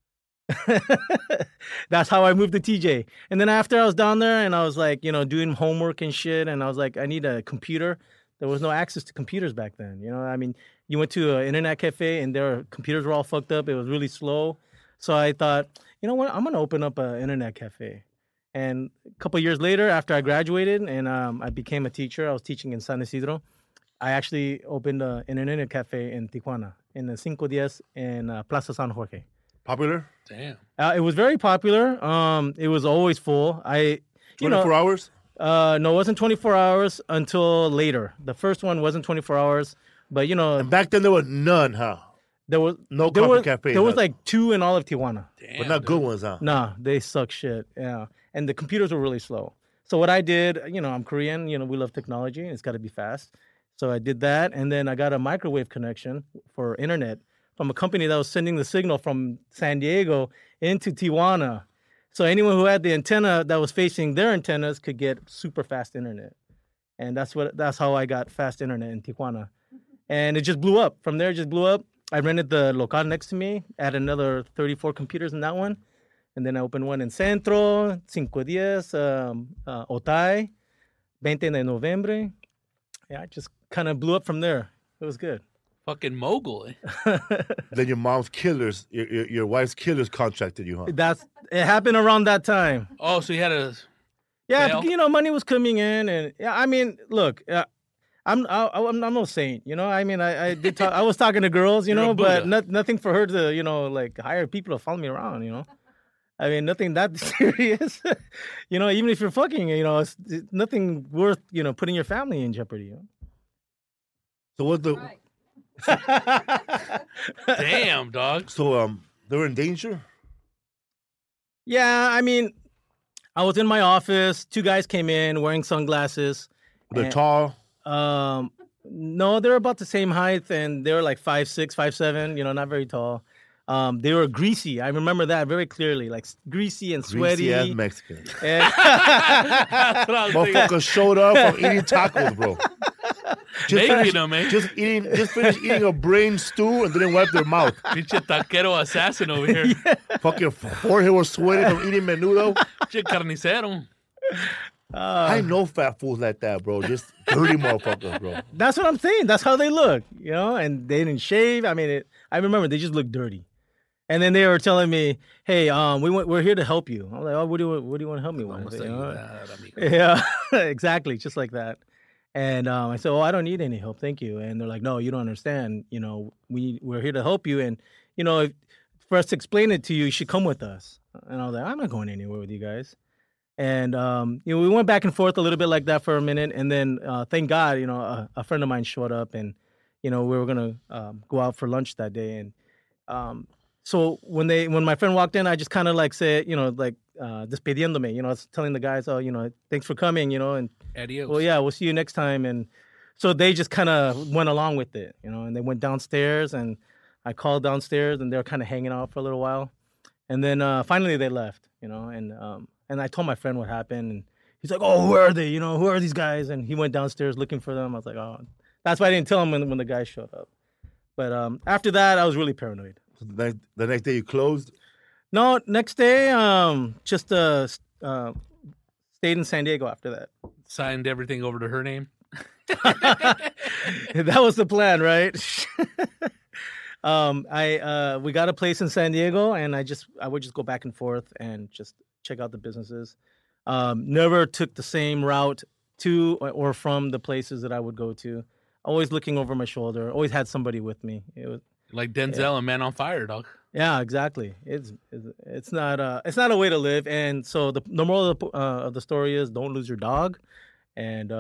That's how I moved to TJ. And then after I was down there and I was like, doing homework and shit, and I was like, I need a computer. There was no access to computers back then. I mean, you went to an internet cafe and their computers were all fucked up. It was really slow. So I thought, you know what? I'm going to open up an internet cafe. And a couple years later, after I graduated and I became a teacher, I was teaching in San Isidro. I actually opened an internet cafe in Tijuana, in the 510 in Plaza San Jorge. Popular? Damn. It was very popular. It was always full. 24 hours? No, it wasn't 24 hours until later. The first one wasn't 24 hours, but And back then there was none, huh? there was No there coffee was, cafe, There was huh? like 2 in all of Tijuana. Damn. But not dude. good ones, huh? Nah, they suck shit. Yeah, and the computers were really slow. So what I did, I'm Korean. We love technology, and it's got to be fast. So I did that, and then I got a microwave connection for internet from a company that was sending the signal from San Diego into Tijuana. So anyone who had the antenna that was facing their antennas could get super fast internet. And that's how I got fast internet in Tijuana. And it just blew up. From there, it just blew up. I rented the local next to me, added another 34 computers in that one. And then I opened one in Centro, 510, Otay, 20 de Noviembre. Yeah, it just kind of blew up from there. It was good. Fucking mogul. Eh? Then your mom's killers, your wife's killers contracted you, huh? It happened around that time. Oh, so you had a. Yeah, Fail? money was coming in, and yeah, I mean, look, I'm no saint, I mean, I did talk, I was talking to girls, You're a but Buddha. nothing for her to, like hire people to follow me around, I mean, nothing that serious, even if you're fucking, it's nothing worth, putting your family in jeopardy. So what's the Right. Damn, dog. so they were in danger? Yeah, I mean, I was in my office. 2 guys came in wearing sunglasses. They're And- tall. No, they're about the same height, and they were like 5'6", 5'7", not very tall. They were greasy. I remember that very clearly, like greasy and sweaty. Greasy ass Mexican. And- That's what I was thinking. Motherfucker showed up from eating tacos, bro. Naked, man. Just finished eating a brain stew and didn't wipe their mouth. Pinche taquero assassin over here. Fucking forehead was sweating from eating menudo. Pinche carnicero. I know fat fools like that, bro. Just dirty motherfuckers, bro. That's what I'm saying. That's how they look, and they didn't shave. I mean, I remember they just looked dirty. And then they were telling me, "Hey, we're here to help you." I'm like, "Oh, what do you want to help me with?" Vamos a You know? ayudar, amigo. Yeah, exactly, just like that. And I said, "Oh, I don't need any help, thank you." And they're like, "No, you don't understand. We're here to help you, and for us to explain it to you, you should come with us." And I was like, "I'm not going anywhere with you guys." And we went back and forth a little bit like that for a minute, and then thank God, a friend of mine showed up, and we were gonna go out for lunch that day, and so when my friend walked in, I just kind of like said, despidiéndome, I was telling the guys, "Oh, thanks for coming, and Adios. well, yeah, we'll see you next time." And so they just kind of went along with it, and they went downstairs, and I called downstairs, and they were kind of hanging out for a little while, and then finally they left, and I told my friend what happened, and he's like, "Oh, who are they? Who are these guys?" And he went downstairs looking for them. I was like, "Oh," that's why I didn't tell him when the guys showed up. But after that, I was really paranoid. So the next day you closed. No, next day, just stayed in San Diego after that. Signed everything over to her name. That was the plan, right? We got a place in San Diego, and I would just go back and forth and just check out the businesses. Never took the same route to or from the places that I would go to. Always looking over my shoulder. Always had somebody with me. It was Like Denzel and Man on Fire, dog. yeah, exactly. It's not a way to live. And so the moral of the story is don't lose your dog. And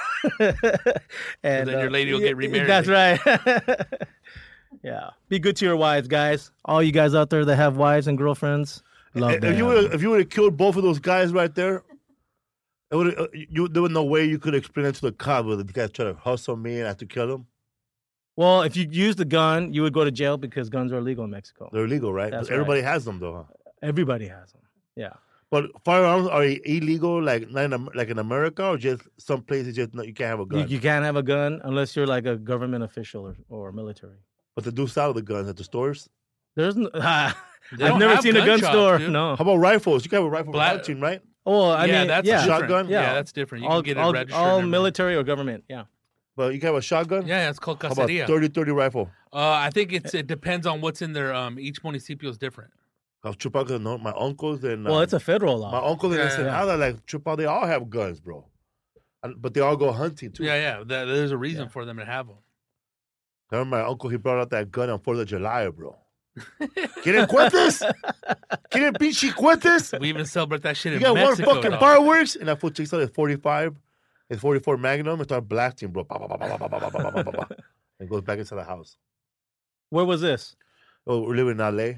then your lady will get remarried. That's right. Yeah, be good to your wives, guys. All you guys out there that have wives and girlfriends, love them. If you would have killed both of those guys right there, there was no way you could explain it to the cops. Whether the guys try to hustle me and I have to kill them. Well, if you use the gun, you would go to jail because guns are illegal in Mexico. They're illegal, right? That's Everybody has them, though. Huh? Everybody has them. Yeah. But firearms are illegal, like in America, or just some places you can't have a gun. You can't have a gun unless you're like a government official or military. But they do sell the guns at the stores. There's no, I've don't never have seen a gun gun shops, store. dude. No. How about rifles? You can have a rifle for Black- hunting, right? Oh, I mean, that's yeah. different. Shotgun? Yeah, Yeah. that's different. You all, can get it all, registered. all and everything. military or government. Yeah. But you can have a shotgun? Yeah, it's called How about caceria. 30-30 rifle? I think it depends on what's in there. Each municipio is different. Chupaca, no, my uncles and Well, it's a federal law. my uncles in Yeah, Ensenada, like Chupaca, they all have guns, bro. But they all go hunting too. Yeah. There's a reason for them to have them. I remember my uncle, he brought out that gun on 4th of July, bro. ¿Quieren cuentes? ¿Quieren pinche cuentes? We even celebrate that shit You in got Mexico. one fucking dog. fireworks, and that fool takes out his 45, his 44 Magnum, and start blasting, bro. Ba, ba, ba, ba, ba, ba, ba, ba, ba, ba, ba. And goes back into the house. Where was this? Oh, we're living in LA.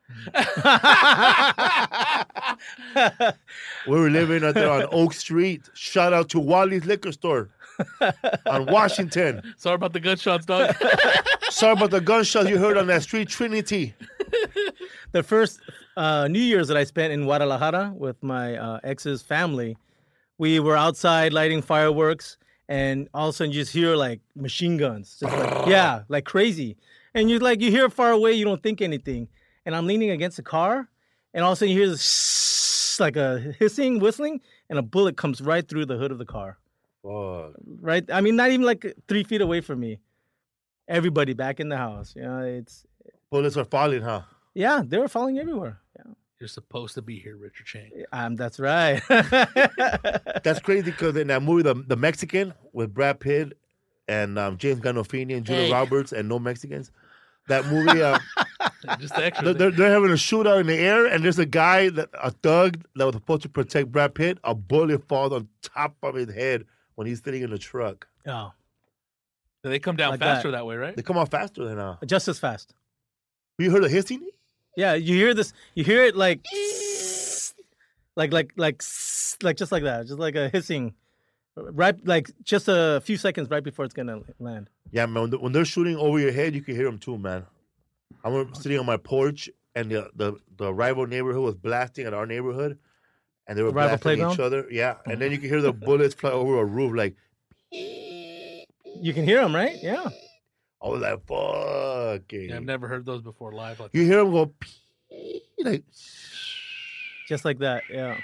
We were living right there on Oak Street. Shout out to Wally's Liquor Store on Washington. Sorry about the gunshots, dog. Sorry about the gunshots you heard on that street, Trinity. The first New Year's that I spent in Guadalajara with my ex's family, we were outside lighting fireworks, and all of a sudden you just hear like machine guns, just like, like crazy. And you hear it far away, you don't think anything. And I'm leaning against the car, and all of a sudden you hear this like a hissing, whistling, and a bullet comes right through the hood of the car. Fuck. Right? I mean, not even like 3 feet away from me. Everybody back in the house. You know, Bullets are falling, huh? yeah, they were falling everywhere. You're supposed to be here, Richard Chang. That's right. That's crazy because in that movie, the Mexican with Brad Pitt and James Gandolfini and Julia Roberts and no Mexicans, that movie, Just the extra. they're having a shootout in the air, and there's a guy, a thug that was supposed to protect Brad Pitt. A bullet falls on top of his head when he's sitting in the truck. Oh, They come down Like faster that. that way, right? They come out faster than just as fast. You heard the hissing? Yeah, you hear this. You hear it like just like that, just like a hissing, right? Like just a few seconds right before it's gonna land. Yeah, man. When they're shooting over your head, you can hear them too, man. I was sitting on my porch, and the rival neighborhood was blasting at our neighborhood, and they were Rival blasting playground? each other. Yeah, and then you can hear the bullets fly over a roof, like. You can hear them, right? Yeah. I was like, fucking. Yeah, I've never heard those before live. Like You hear them go, like. Just like that. Yeah.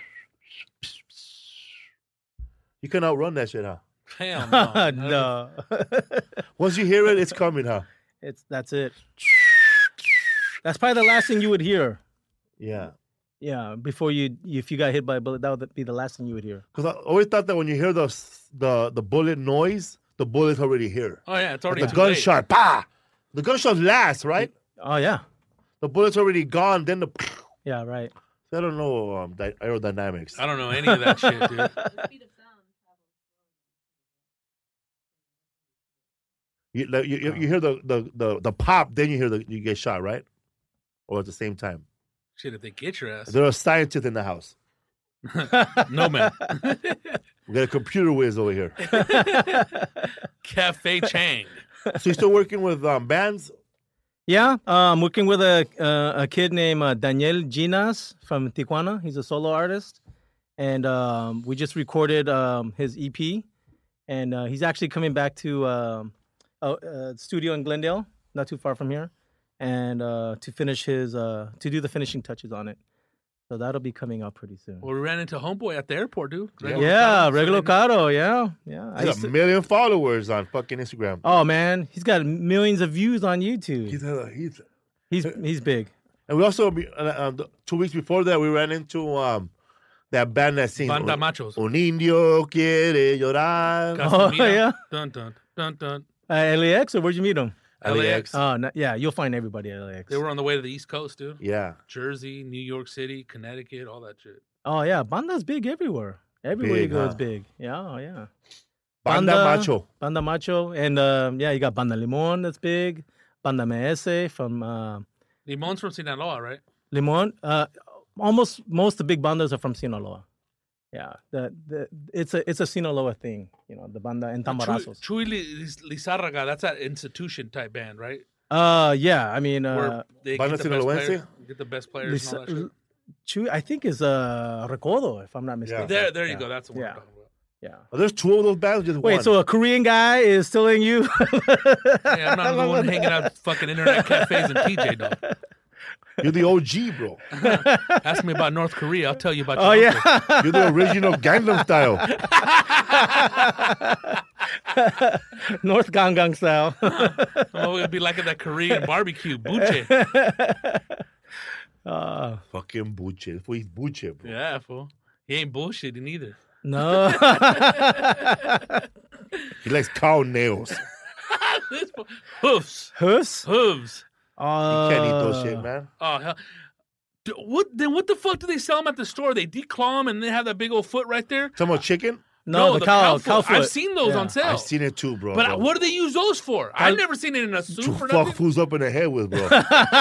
You can outrun that shit, huh? hell no. No. Once you hear it, it's coming, huh? That's it. That's probably the last thing you would hear. Yeah. Yeah, if you got hit by a bullet, that would be the last thing you would hear. Because I always thought that when you hear the bullet noise, the bullet's already here. Oh yeah, it's already The too late. gunshot, pa! The gunshot lasts, right? Oh yeah. The bullet's already gone, then the. Yeah, right. I don't know aerodynamics. I don't know any of that shit, dude. The speed of sound travels. You hear the pop, then you get shot, right? Or at the same time. Shit, if they get your ass. There are scientists in the house. No man. We got a computer whiz over here. Cafe Chang. So you still working with bands? Yeah, I'm working with a kid named Daniel Ginas from Tijuana. He's a solo artist, and we just recorded his EP, and he's actually coming back to a studio in Glendale, not too far from here, and to finish his to do the finishing touches on it. So that'll be coming out pretty soon. Well, we ran into Homeboy at the airport, dude. Yeah, Regular Caro. Yeah. I He's used got to- a million followers on fucking Instagram. Oh man, he's got millions of views on YouTube. He's big. And we also 2 weeks before that we ran into that band that sings Banda Machos. Un indio quiere llorar. Oh, yeah. Dun, dun, dun, dun. LAX, or where'd you meet him? LAX. Oh, yeah, you'll find everybody at LAX. They were on the way to the East Coast, dude. Yeah. Jersey, New York City, Connecticut, all that shit. Oh yeah, Banda's big everywhere. Everywhere Big, you go, huh? it's big. Yeah, oh, yeah. Banda Macho. Banda Macho, and yeah, you got Banda Limon that's big. Banda MS from Limon's from Sinaloa, right? Limon. Almost most of the big bandas are from Sinaloa. Yeah, it's a Sinaloa thing, you know, the banda and Tambarazos. Chuy Lizárraga, that's that institution type band, right? Yeah, I mean, Where they Banda get the best Sinaloense? players, get the best players and all that shit. Chuy, I think is Recodo, if I'm not mistaken. There you Yeah. go. That's the one Yeah. I'm talking about. Yeah. Oh, there's two of those bands, just Wait, one. so a Korean guy is telling you? Hey, I'm not the one hanging out at fucking internet cafes and TJ, dog. You're the OG, bro. Ask me about North Korea. I'll tell you about Oh your uncle. yeah. You're the original Gangnam Style. North Gangang style. Oh, it'd be like at that Korean barbecue, buche. Fucking bullshit. He's bullshit, bro. Yeah, fool. He ain't bullshitting either. No. He likes cow nails. This fool- Hoofs. Hus? Hooves. You can't eat those shit, man. Oh, hell. What the fuck do they sell them at the store? They declaw them and they have that big old foot right there? Some more chicken? No, the cow foot. I've seen those Yeah. on sale. I've seen it too, bro. But bro. what do they use those for? I've never seen it in a soup to or fuck nothing. fools up in the head with, bro.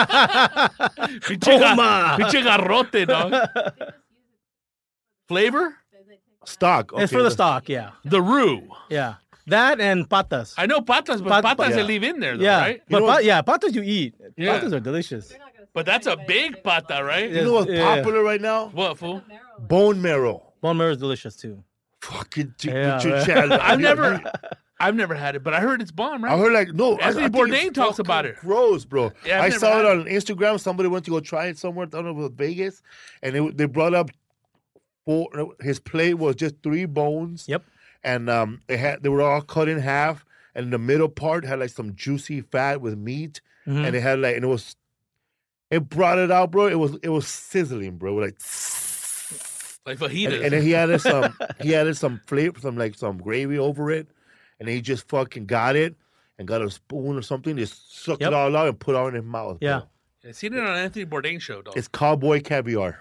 Pinche garrote, dog. Flavor? Stock. Okay, It's for the stock, yeah. The roux. Yeah. That and patas. I know patas, but patas yeah. they leave in there, though, Yeah. right? But You know what- patas you eat. Yeah. Patas are delicious. But that's a big pata, right? You know what's Yeah. popular right now? What, fool? Bone marrow. Bone marrow is delicious too. Fucking Yeah, I've never had it, but I heard it's bomb, right? I heard like no. Anthony I think Bourdain it's talks fucking about it. Gross, bro. Yeah, I've I never saw had it on Instagram. Somebody went to go try it somewhere. I don't know if it was Vegas, and they brought up his plate was just 3 bones. Yep. And they were all cut in half, and the middle part had like some juicy fat with meat, Mhm. and it brought it out, bro. It was sizzling, bro. Like. Like fajitas. And then he added some flavor, some gravy over it, and then he just fucking got it and got a spoon or something, just sucked Yep. it all out and put it all in his mouth. Yeah. bro. I seen it on Anthony Bourdain show, dog. It's cowboy caviar.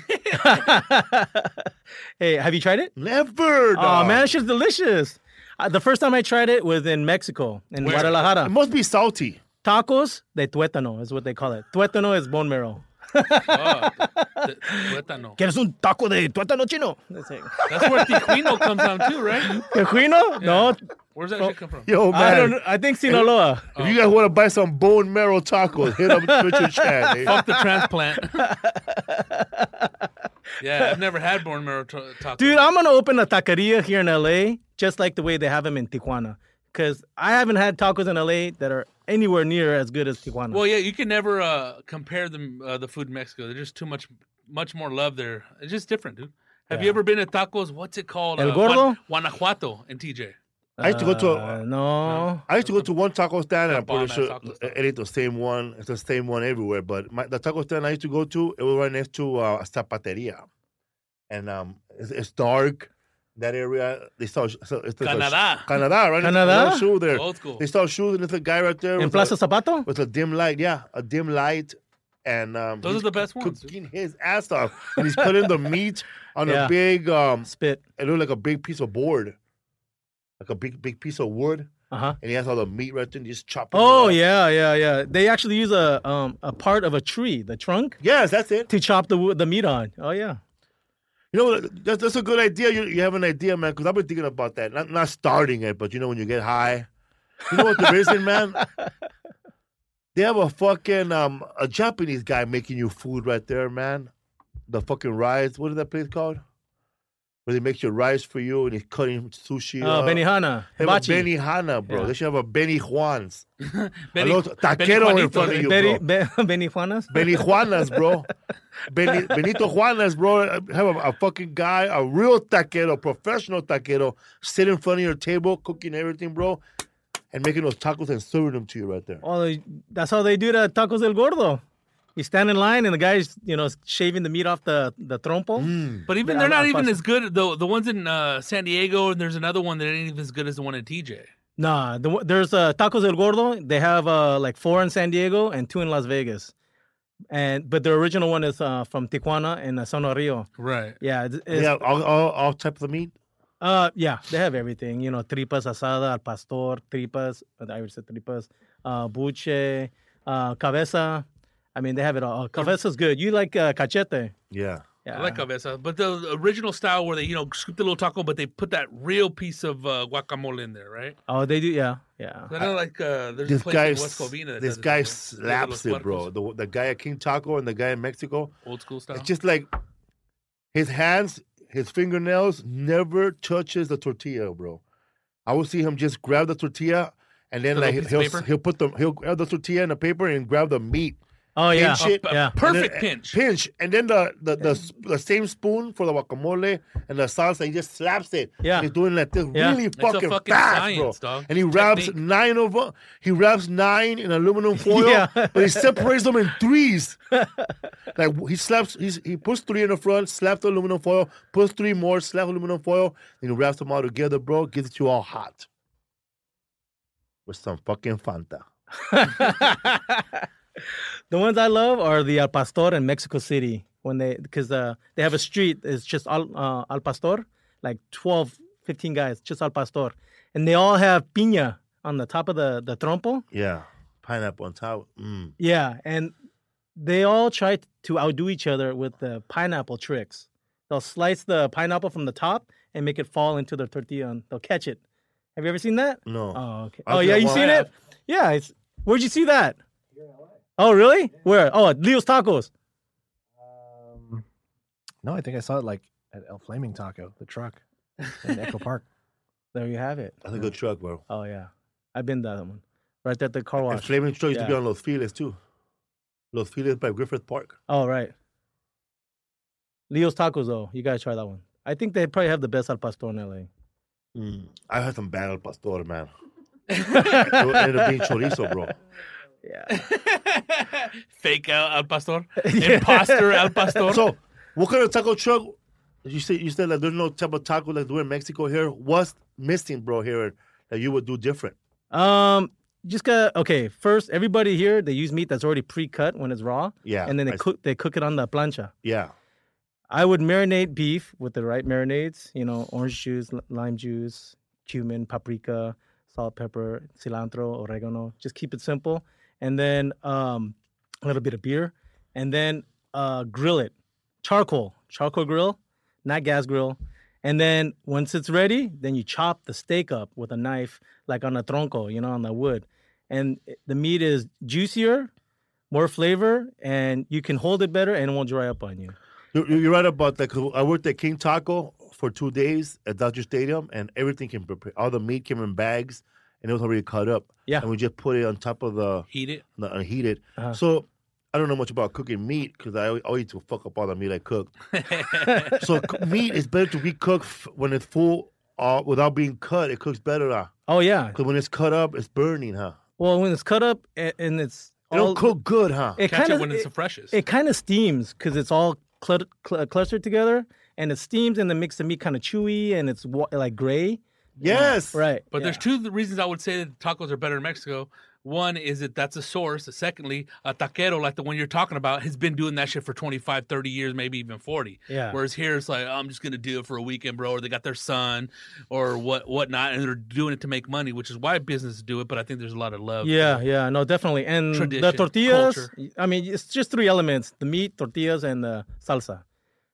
Hey, have you tried it? Never. Oh dog. man, it's just delicious. The first time I tried it was in Mexico, in Where? It Guadalajara. must be salty. Tacos de tuétano is what they call it. Tuétano is bone marrow. Oh, tuétano. ¿Quieres un taco de tuétano chino? That's it. That's where Tijuino comes from too, right? Tejuino? No, Where's that shit come from? Yo, man. I don't know. I think Sinaloa. If you guys want to buy some bone marrow tacos, hit up Richard Chan. eh? Fuck the transplant. Yeah, I've never had bone marrow taco. Dude, I'm going to open a taqueria here in LA, just like the way they have them in Tijuana. Because I haven't had tacos in LA that are anywhere near as good as Tijuana. Well, yeah, you can never compare them the food in Mexico. There's just much more love there. It's just different, dude. Have you ever been to tacos? What's it called? El Gordo? Guanajuato in TJ. I used to go to No. I used to go to one taco stand, and I'm pretty Bomb-ass sure taco stand. it ain't the same one. It's the same one everywhere. But the taco stand I used to go to, it was right next to a zapateria, and it's dark. That area, they sell it's Canada. Canada, right? Canada? They sell shoe there. Old school. They sell shoes, and there's a guy right there In with Plaza a, Zapato? with a dim light. Yeah, a dim light, and Those he's are the best ones, dude. Cooking his ass off, and he's putting the meat on Yeah. a big Spit. It looked like a big piece of board, like a big piece of wood, Uh-huh. and he has all the meat right there, and just chopping. Oh, it up. yeah. They actually use a part of a tree, the trunk, Yes, that's it. to chop the meat on. Oh, yeah. You know, that's a good idea. You have an idea, man, because I've been thinking about that. Not starting it, but you know, when you get high. You know what there isn't, man? They have a fucking, a Japanese guy making you food right there, man. The fucking rides. What is that place called? where they make your rice for you and he's cutting sushi. Oh, Benihana. They have a Hibachi. Benihana, bro. Yeah. They should have a Benny Juan's. Benny- A little taquero in Juanitos, front of you, bro. Benijuanas? Benny Juanas, bro. Benito Juanas, bro. Have a fucking guy, a real taquero, professional taquero, sit in front of your table, cooking everything, bro, and making those tacos and serving them to you right there. Oh, that's how they do it at Tacos del Gordo. You stand in line and the guy's, shaving the meat off the trompo. But even Yeah, they're not Al even Pastor. as good. The ones in San Diego, and there's another one that ain't even as good as the one in TJ. Nah, there's Tacos del Gordo. They have like 4 in San Diego and 2 in Las Vegas. But the original one is from Tijuana and San Rio. Right. Yeah, Yeah, all types of meat. yeah, they have everything. Tripas asada al pastor, tripas. I already said tripas. Buche, cabeza. I mean, they have it all. Cabeza's good. You like cachete? Yeah. Yeah. I like cabeza, but the original style where they scoop the little taco, but they put that real piece of guacamole in there, right? Oh, they do. Yeah, yeah. I don't like there's This a place guy, in West Covina that this does it guy that way. slaps Those it, bro. puercos, The guy at King Taco and the guy in Mexico. old school style. It's just like his hands, his fingernails never touches the tortilla, bro. I will see him just grab the tortilla and then The like little piece of paper? he'll grab the tortilla in the paper and grab the meat. Oh, yeah. Pinch it. Yeah. Perfect And then- pinch. and then the same spoon for the guacamole and the salsa. He just slaps it. Yeah. He's doing like this Yeah. really It's a fucking fucking fast, science, bro. dog. And he wraps Technique. 9 of them. He wraps 9 in aluminum foil, Yeah. but he separates them in 3s. Like he puts 3 in the front, slaps the aluminum foil, puts 3 more, slaps aluminum foil, and he wraps them all together, bro. Gives it to you all hot with some fucking Fanta. The ones I love are the Al Pastor in Mexico City because they have a street. It's just Al Pastor, like 12, 15 guys, just Al Pastor, and they all have piña on the top of the trompo. Yeah, pineapple on top. Yeah, and they all try to outdo each other with the pineapple tricks. They'll slice the pineapple from the top and make it fall into the tortilla, and they'll catch it. Have you ever seen that? No. Oh, okay. I Oh, think yeah, I you want- seen it? Yeah. Where'd you see that? Oh, really? Where? Oh, at Leo's Tacos. No, I think I saw it like at El Flaming Taco, the truck in Echo Park. There you have it. That's a good truck, bro. Oh, yeah. I've been to that one. Right there at the car And wash. Flaming Truck used to be Yeah. on Los Feliz too. Los Feliz by Griffith Park. Oh, right. Leo's Tacos, though. You got to try that one. I think they probably have the best al pastor in LA. I had some bad al pastor, man. It ended up being chorizo, bro. Yeah. Fake al pastor, imposter al pastor. So, what kind of taco truck? You said that there's no type of taco like there in Mexico here. What's missing, bro, here that you would do different? Just got okay. First, everybody here they use meat that's already pre-cut when it's raw. Yeah, And then I they cook it on the plancha. Yeah. I would marinate beef with the right marinades. Orange juice, lime juice, cumin, paprika, salt, pepper, cilantro, oregano. Just keep it simple. And then a little bit of beer. And then grill it. Charcoal grill, not gas grill. And then once it's ready, then you chop the steak up with a knife, like on a tronco, on the wood. And the meat is juicier, more flavor, and you can hold it better and it won't dry up on you. You're right about that. 'Cause I worked at King Taco for 2 days at Dodger Stadium, and everything came prepared. All the meat came in bags, and it was already cut up. Yeah. And we just put it on top of the Heat it. heat it. Uh-huh. So I don't know much about cooking meat because I always to fuck up all the meat I cook. So meat is better to be cooked when it's full without being cut. It cooks better. Oh, yeah. Because when it's cut up, it's burning, huh? Well, when it's cut up and it's It don't cook good, huh? it Catch kind it of when it's the freshest. it kind of steams because it's all clustered together, and it steams and it makes the meat kind of chewy and it's like gray. Yes. Right. But yeah. there's two reasons I would say that tacos are better in Mexico. One is that that's a source. Secondly, a taquero like the one you're talking about has been doing that shit for 25, 30 years, maybe even 40. Yeah. Whereas here it's like, I'm just going to do it for a weekend, bro, or they got their son or whatnot, and they're doing it to make money, which is why businesses do it, but I think there's a lot of love. Yeah, no, definitely. And the Tradition, tortillas, culture. I mean, it's just 3 elements: the meat, tortillas, and the salsa.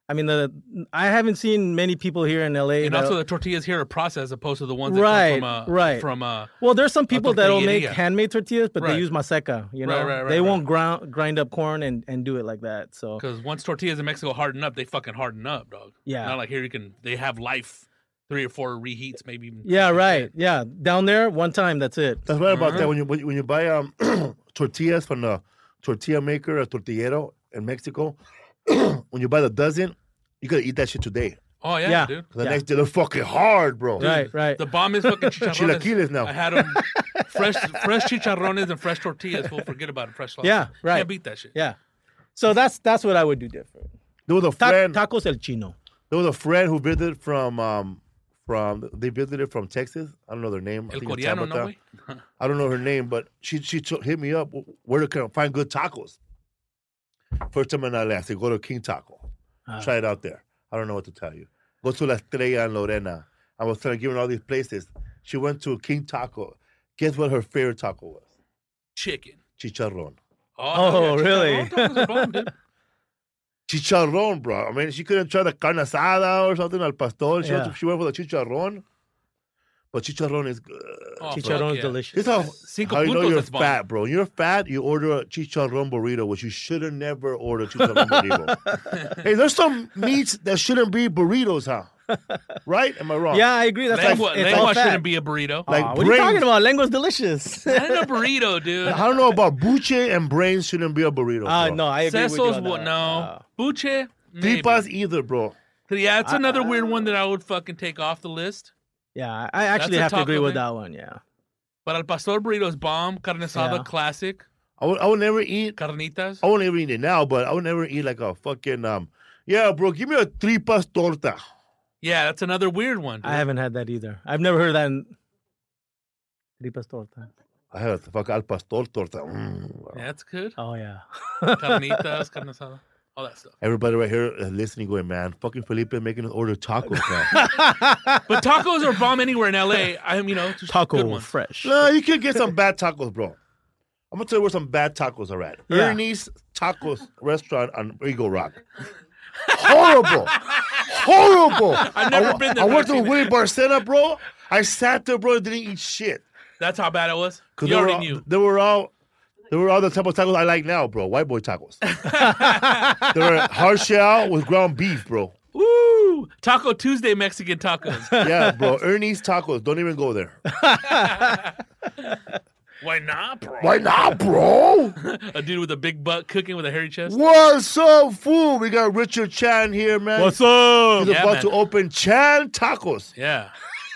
I mean, I haven't seen many people here in LA. And that- also the tortillas here are processed as opposed to the ones that Right, come from right. from Well, there's some people that'll make tortilleria. handmade tortillas, but Right. they use maseca. You know, Right, they won't grind up corn and do it like that. So because once tortillas in Mexico harden up, they fucking harden up, dog. Yeah. Not like here they have life, 3 or 4 reheats, maybe even. yeah, right. Yeah, down there, one time, that's it. That's right about that. When you buy tortillas from the tortilla maker or tortillero in Mexico, when you buy the dozen, you gotta eat that shit today. Oh yeah, Yeah. dude. The Yeah. next day they're fucking hard, bro. Right. The bomb is fucking chicharrones. Chilaquiles now. I had them fresh chicharrones and fresh tortillas. Fool, forget about it. Fresh sauce. Yeah, right. Can't beat that shit. Yeah. So that's what I would do different. There was a friend. Tacos el chino. There was a friend who visited from they visited from Texas. I don't know their name. I El think it's coreano, no Tabitha. way. I don't know her name, but she hit me up where to find good tacos. First time in LA, I said go to King Taco. Try it out there. I don't know what to tell you. Go to La Estrella in Lorena. I was trying to give her all these places. She went to King Taco. Guess what her favorite taco was? Chicken. Chicharrón. Oh, yeah, really? chicharrón tacos are bomb, dude. Chicharrón, bro. I mean, she couldn't try the carne asada or something al pastor. She Yeah. went for the chicharrón. But chicharrón is good. Oh, Chicharrón fuck is yeah. delicious. It's how, Cinco how you know puntos, you're it's bomb. fat, bro. When you're fat, you order a chicharrón burrito, which you should have never ordered chicharrón burrito. Hey, there's some meats that shouldn't be burritos, huh? Right? Am I wrong? Yeah, I agree. That's Lengua, it's all lengua fat. shouldn't be a burrito. Like Aw, what are you brains. talking about? Lengua's delicious. Not a burrito, dude. I don't know about buche and brains shouldn't be a burrito. Bro. No, I agree with you Sesos, on what? that. No. Buche, maybe. Tripas either, bro. Yeah, it's another weird one that I would fucking take off the list. Yeah, I actually That's a have to agree taco with thing. that one. Yeah. But al pastor burrito is bomb. Carne asada, Yeah. classic. I would never eat. Carnitas. I won't ever eat it now, but I would never eat like a fucking Yeah, bro, give me a tripas torta. Yeah, that's another weird one. Dude. I haven't had that either. I've never heard that in tripas torta. I had a fuck al pastor torta. Yeah, that's good. Oh yeah. Carnitas, carne asada, all that stuff. Everybody right here listening, going, man, fucking Felipe making us order tacos now. But tacos are bomb anywhere in LA. I'm, just good Taco ones. fresh. No, you can get some bad tacos, bro. I'm gonna tell you where some bad tacos are at. Yeah. Ernie's Tacos Restaurant on Eagle Rock. Horrible. Horrible. I've never been there, I but went I've to seen Willie Barcena, bro. I sat there, bro, didn't eat shit. That's how bad it was. 'Cause You they were already all- knew. They were all the type of tacos I like now, bro. White boy tacos. They were hard shell with ground beef, bro. Woo! Taco Tuesday Mexican tacos. Yeah, bro. Ernie's Tacos. Don't even go there. Why not, bro? Why not, bro? A dude with a big butt cooking with a hairy chest. What's up, fool? We got Richard Chan here, man. What's up? He's Yeah, about man. to open Chan Tacos. Yeah.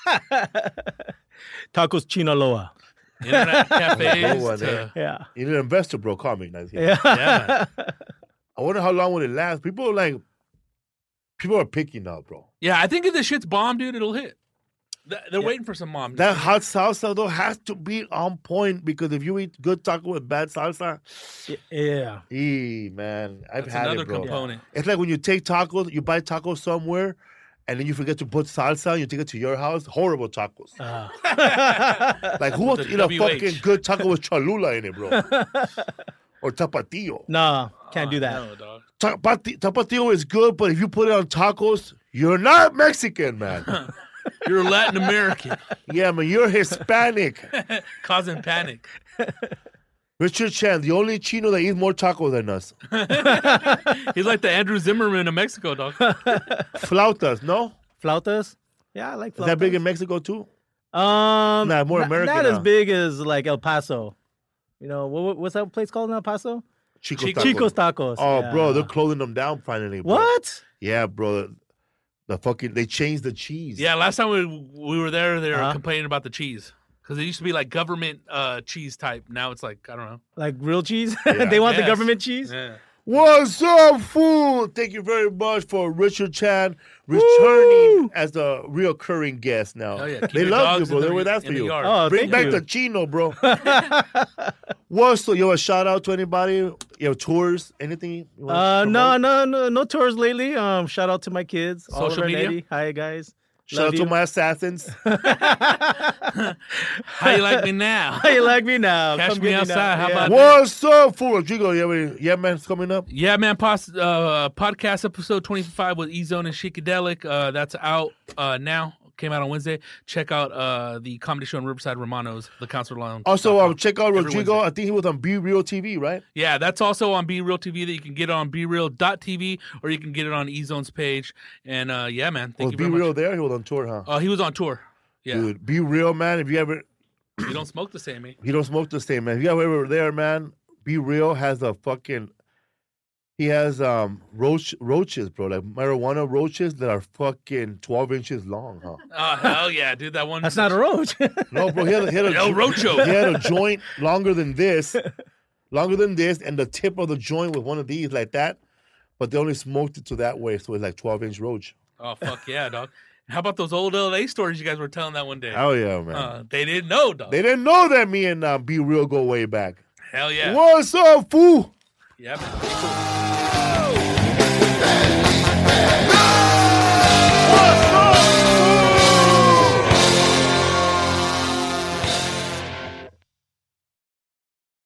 Tacos Chinaloa. Internet Good cafes. one, to- eh? Yeah. You need an investor, bro. Call me. Nice. Yeah. yeah, man. I wonder how long will it last. People are picky now, bro. Yeah, I think if this shit's bomb, dude, it'll hit. They're waiting for some mom. That hot salsa, though, has to be on point because if you eat good taco with bad salsa, Yeah. man, I've That's had another it, bro. component. It's like when you take tacos, you buy tacos somewhere, and then you forget to put salsa, you take it to your house. Horrible tacos. Like, who wants The to eat a WH. fucking good taco with cholula in it, bro? Or tapatio. No, can't do that. No, dog. Tapatio is good, but if you put it on tacos, you're not Mexican, man. You're Latin American, Yeah, man, you're Hispanic. causing panic. Richard Chan, the only Chino that eats more tacos than us. He's like the Andrew Zimmerman of Mexico, dog. Flautas, no? Flautas? Yeah, I like flautas. Is that big in Mexico too? Nah, more American Not as now. big as like El Paso. You know, what's that place called in El Paso? Chico's Chico's. Tacos. Chico's Tacos. Oh, yeah. bro, they're closing them down finally. Bro. What? Yeah, bro. They changed the cheese. Yeah, last time we were there, they were Uh-huh. complaining about the cheese. Because it used to be like government cheese type. Now it's like, I don't know. Like real cheese? Yeah. They want the Yes. government cheese? Yeah. What's up, fool? Thank you very much for Richard Chan returning as a reoccurring guest now. Oh, yeah. Keep They your love you, dogs bro. in They the- were that in for the you. yard. Oh, Bring thank back you. the Chino, bro. What's so? You have a shout out to anybody? You have tours? Anything? You wanna promote? No tours lately. Shout out to my kids. Social Oliver and media? Eddie. Hi guys. Shout out you. to my assassins. How you like me now? How you like me now? Cash Come me get outside. now. How Yeah. about What's up, fool? Rodrigo, you have any Yeah Man's coming up? Yeah, man. Podcast episode 25 with E-Zone and Shikadelic. That's out now. Came out on Wednesday. Check out the comedy show in Riverside Romano's, the Concert Lounge. Also, check out Every Rodrigo. Wednesday. I think he was on Be Real TV, right? Yeah, that's also on Be Real TV that you can get on BeReal.tv or you can get it on E-Zone's page. And yeah, man. Thank Was you Be very Real much. there? He was on tour, huh? He was on tour. Yeah. Dude, Be Real, man. If you ever, You don't smoke the same, eh? he don't smoke the same, man. If you ever there, man, Be Real has he has roaches, bro, like marijuana roaches that are fucking 12 inches long, huh? Oh, hell yeah, dude. That one. That's not a roach. No, bro, he had a El Rocho. He had a joint longer than this, and the tip of the joint with one of these like that, but they only smoked it to that way, so it's like 12-inch roach. Oh, fuck yeah, dog. How about those old LA stories you guys were telling that one day? Hell yeah, man. They didn't know, dog. They didn't know that me and Be Real go way back. Hell yeah. What's up, fool? Yeah, man.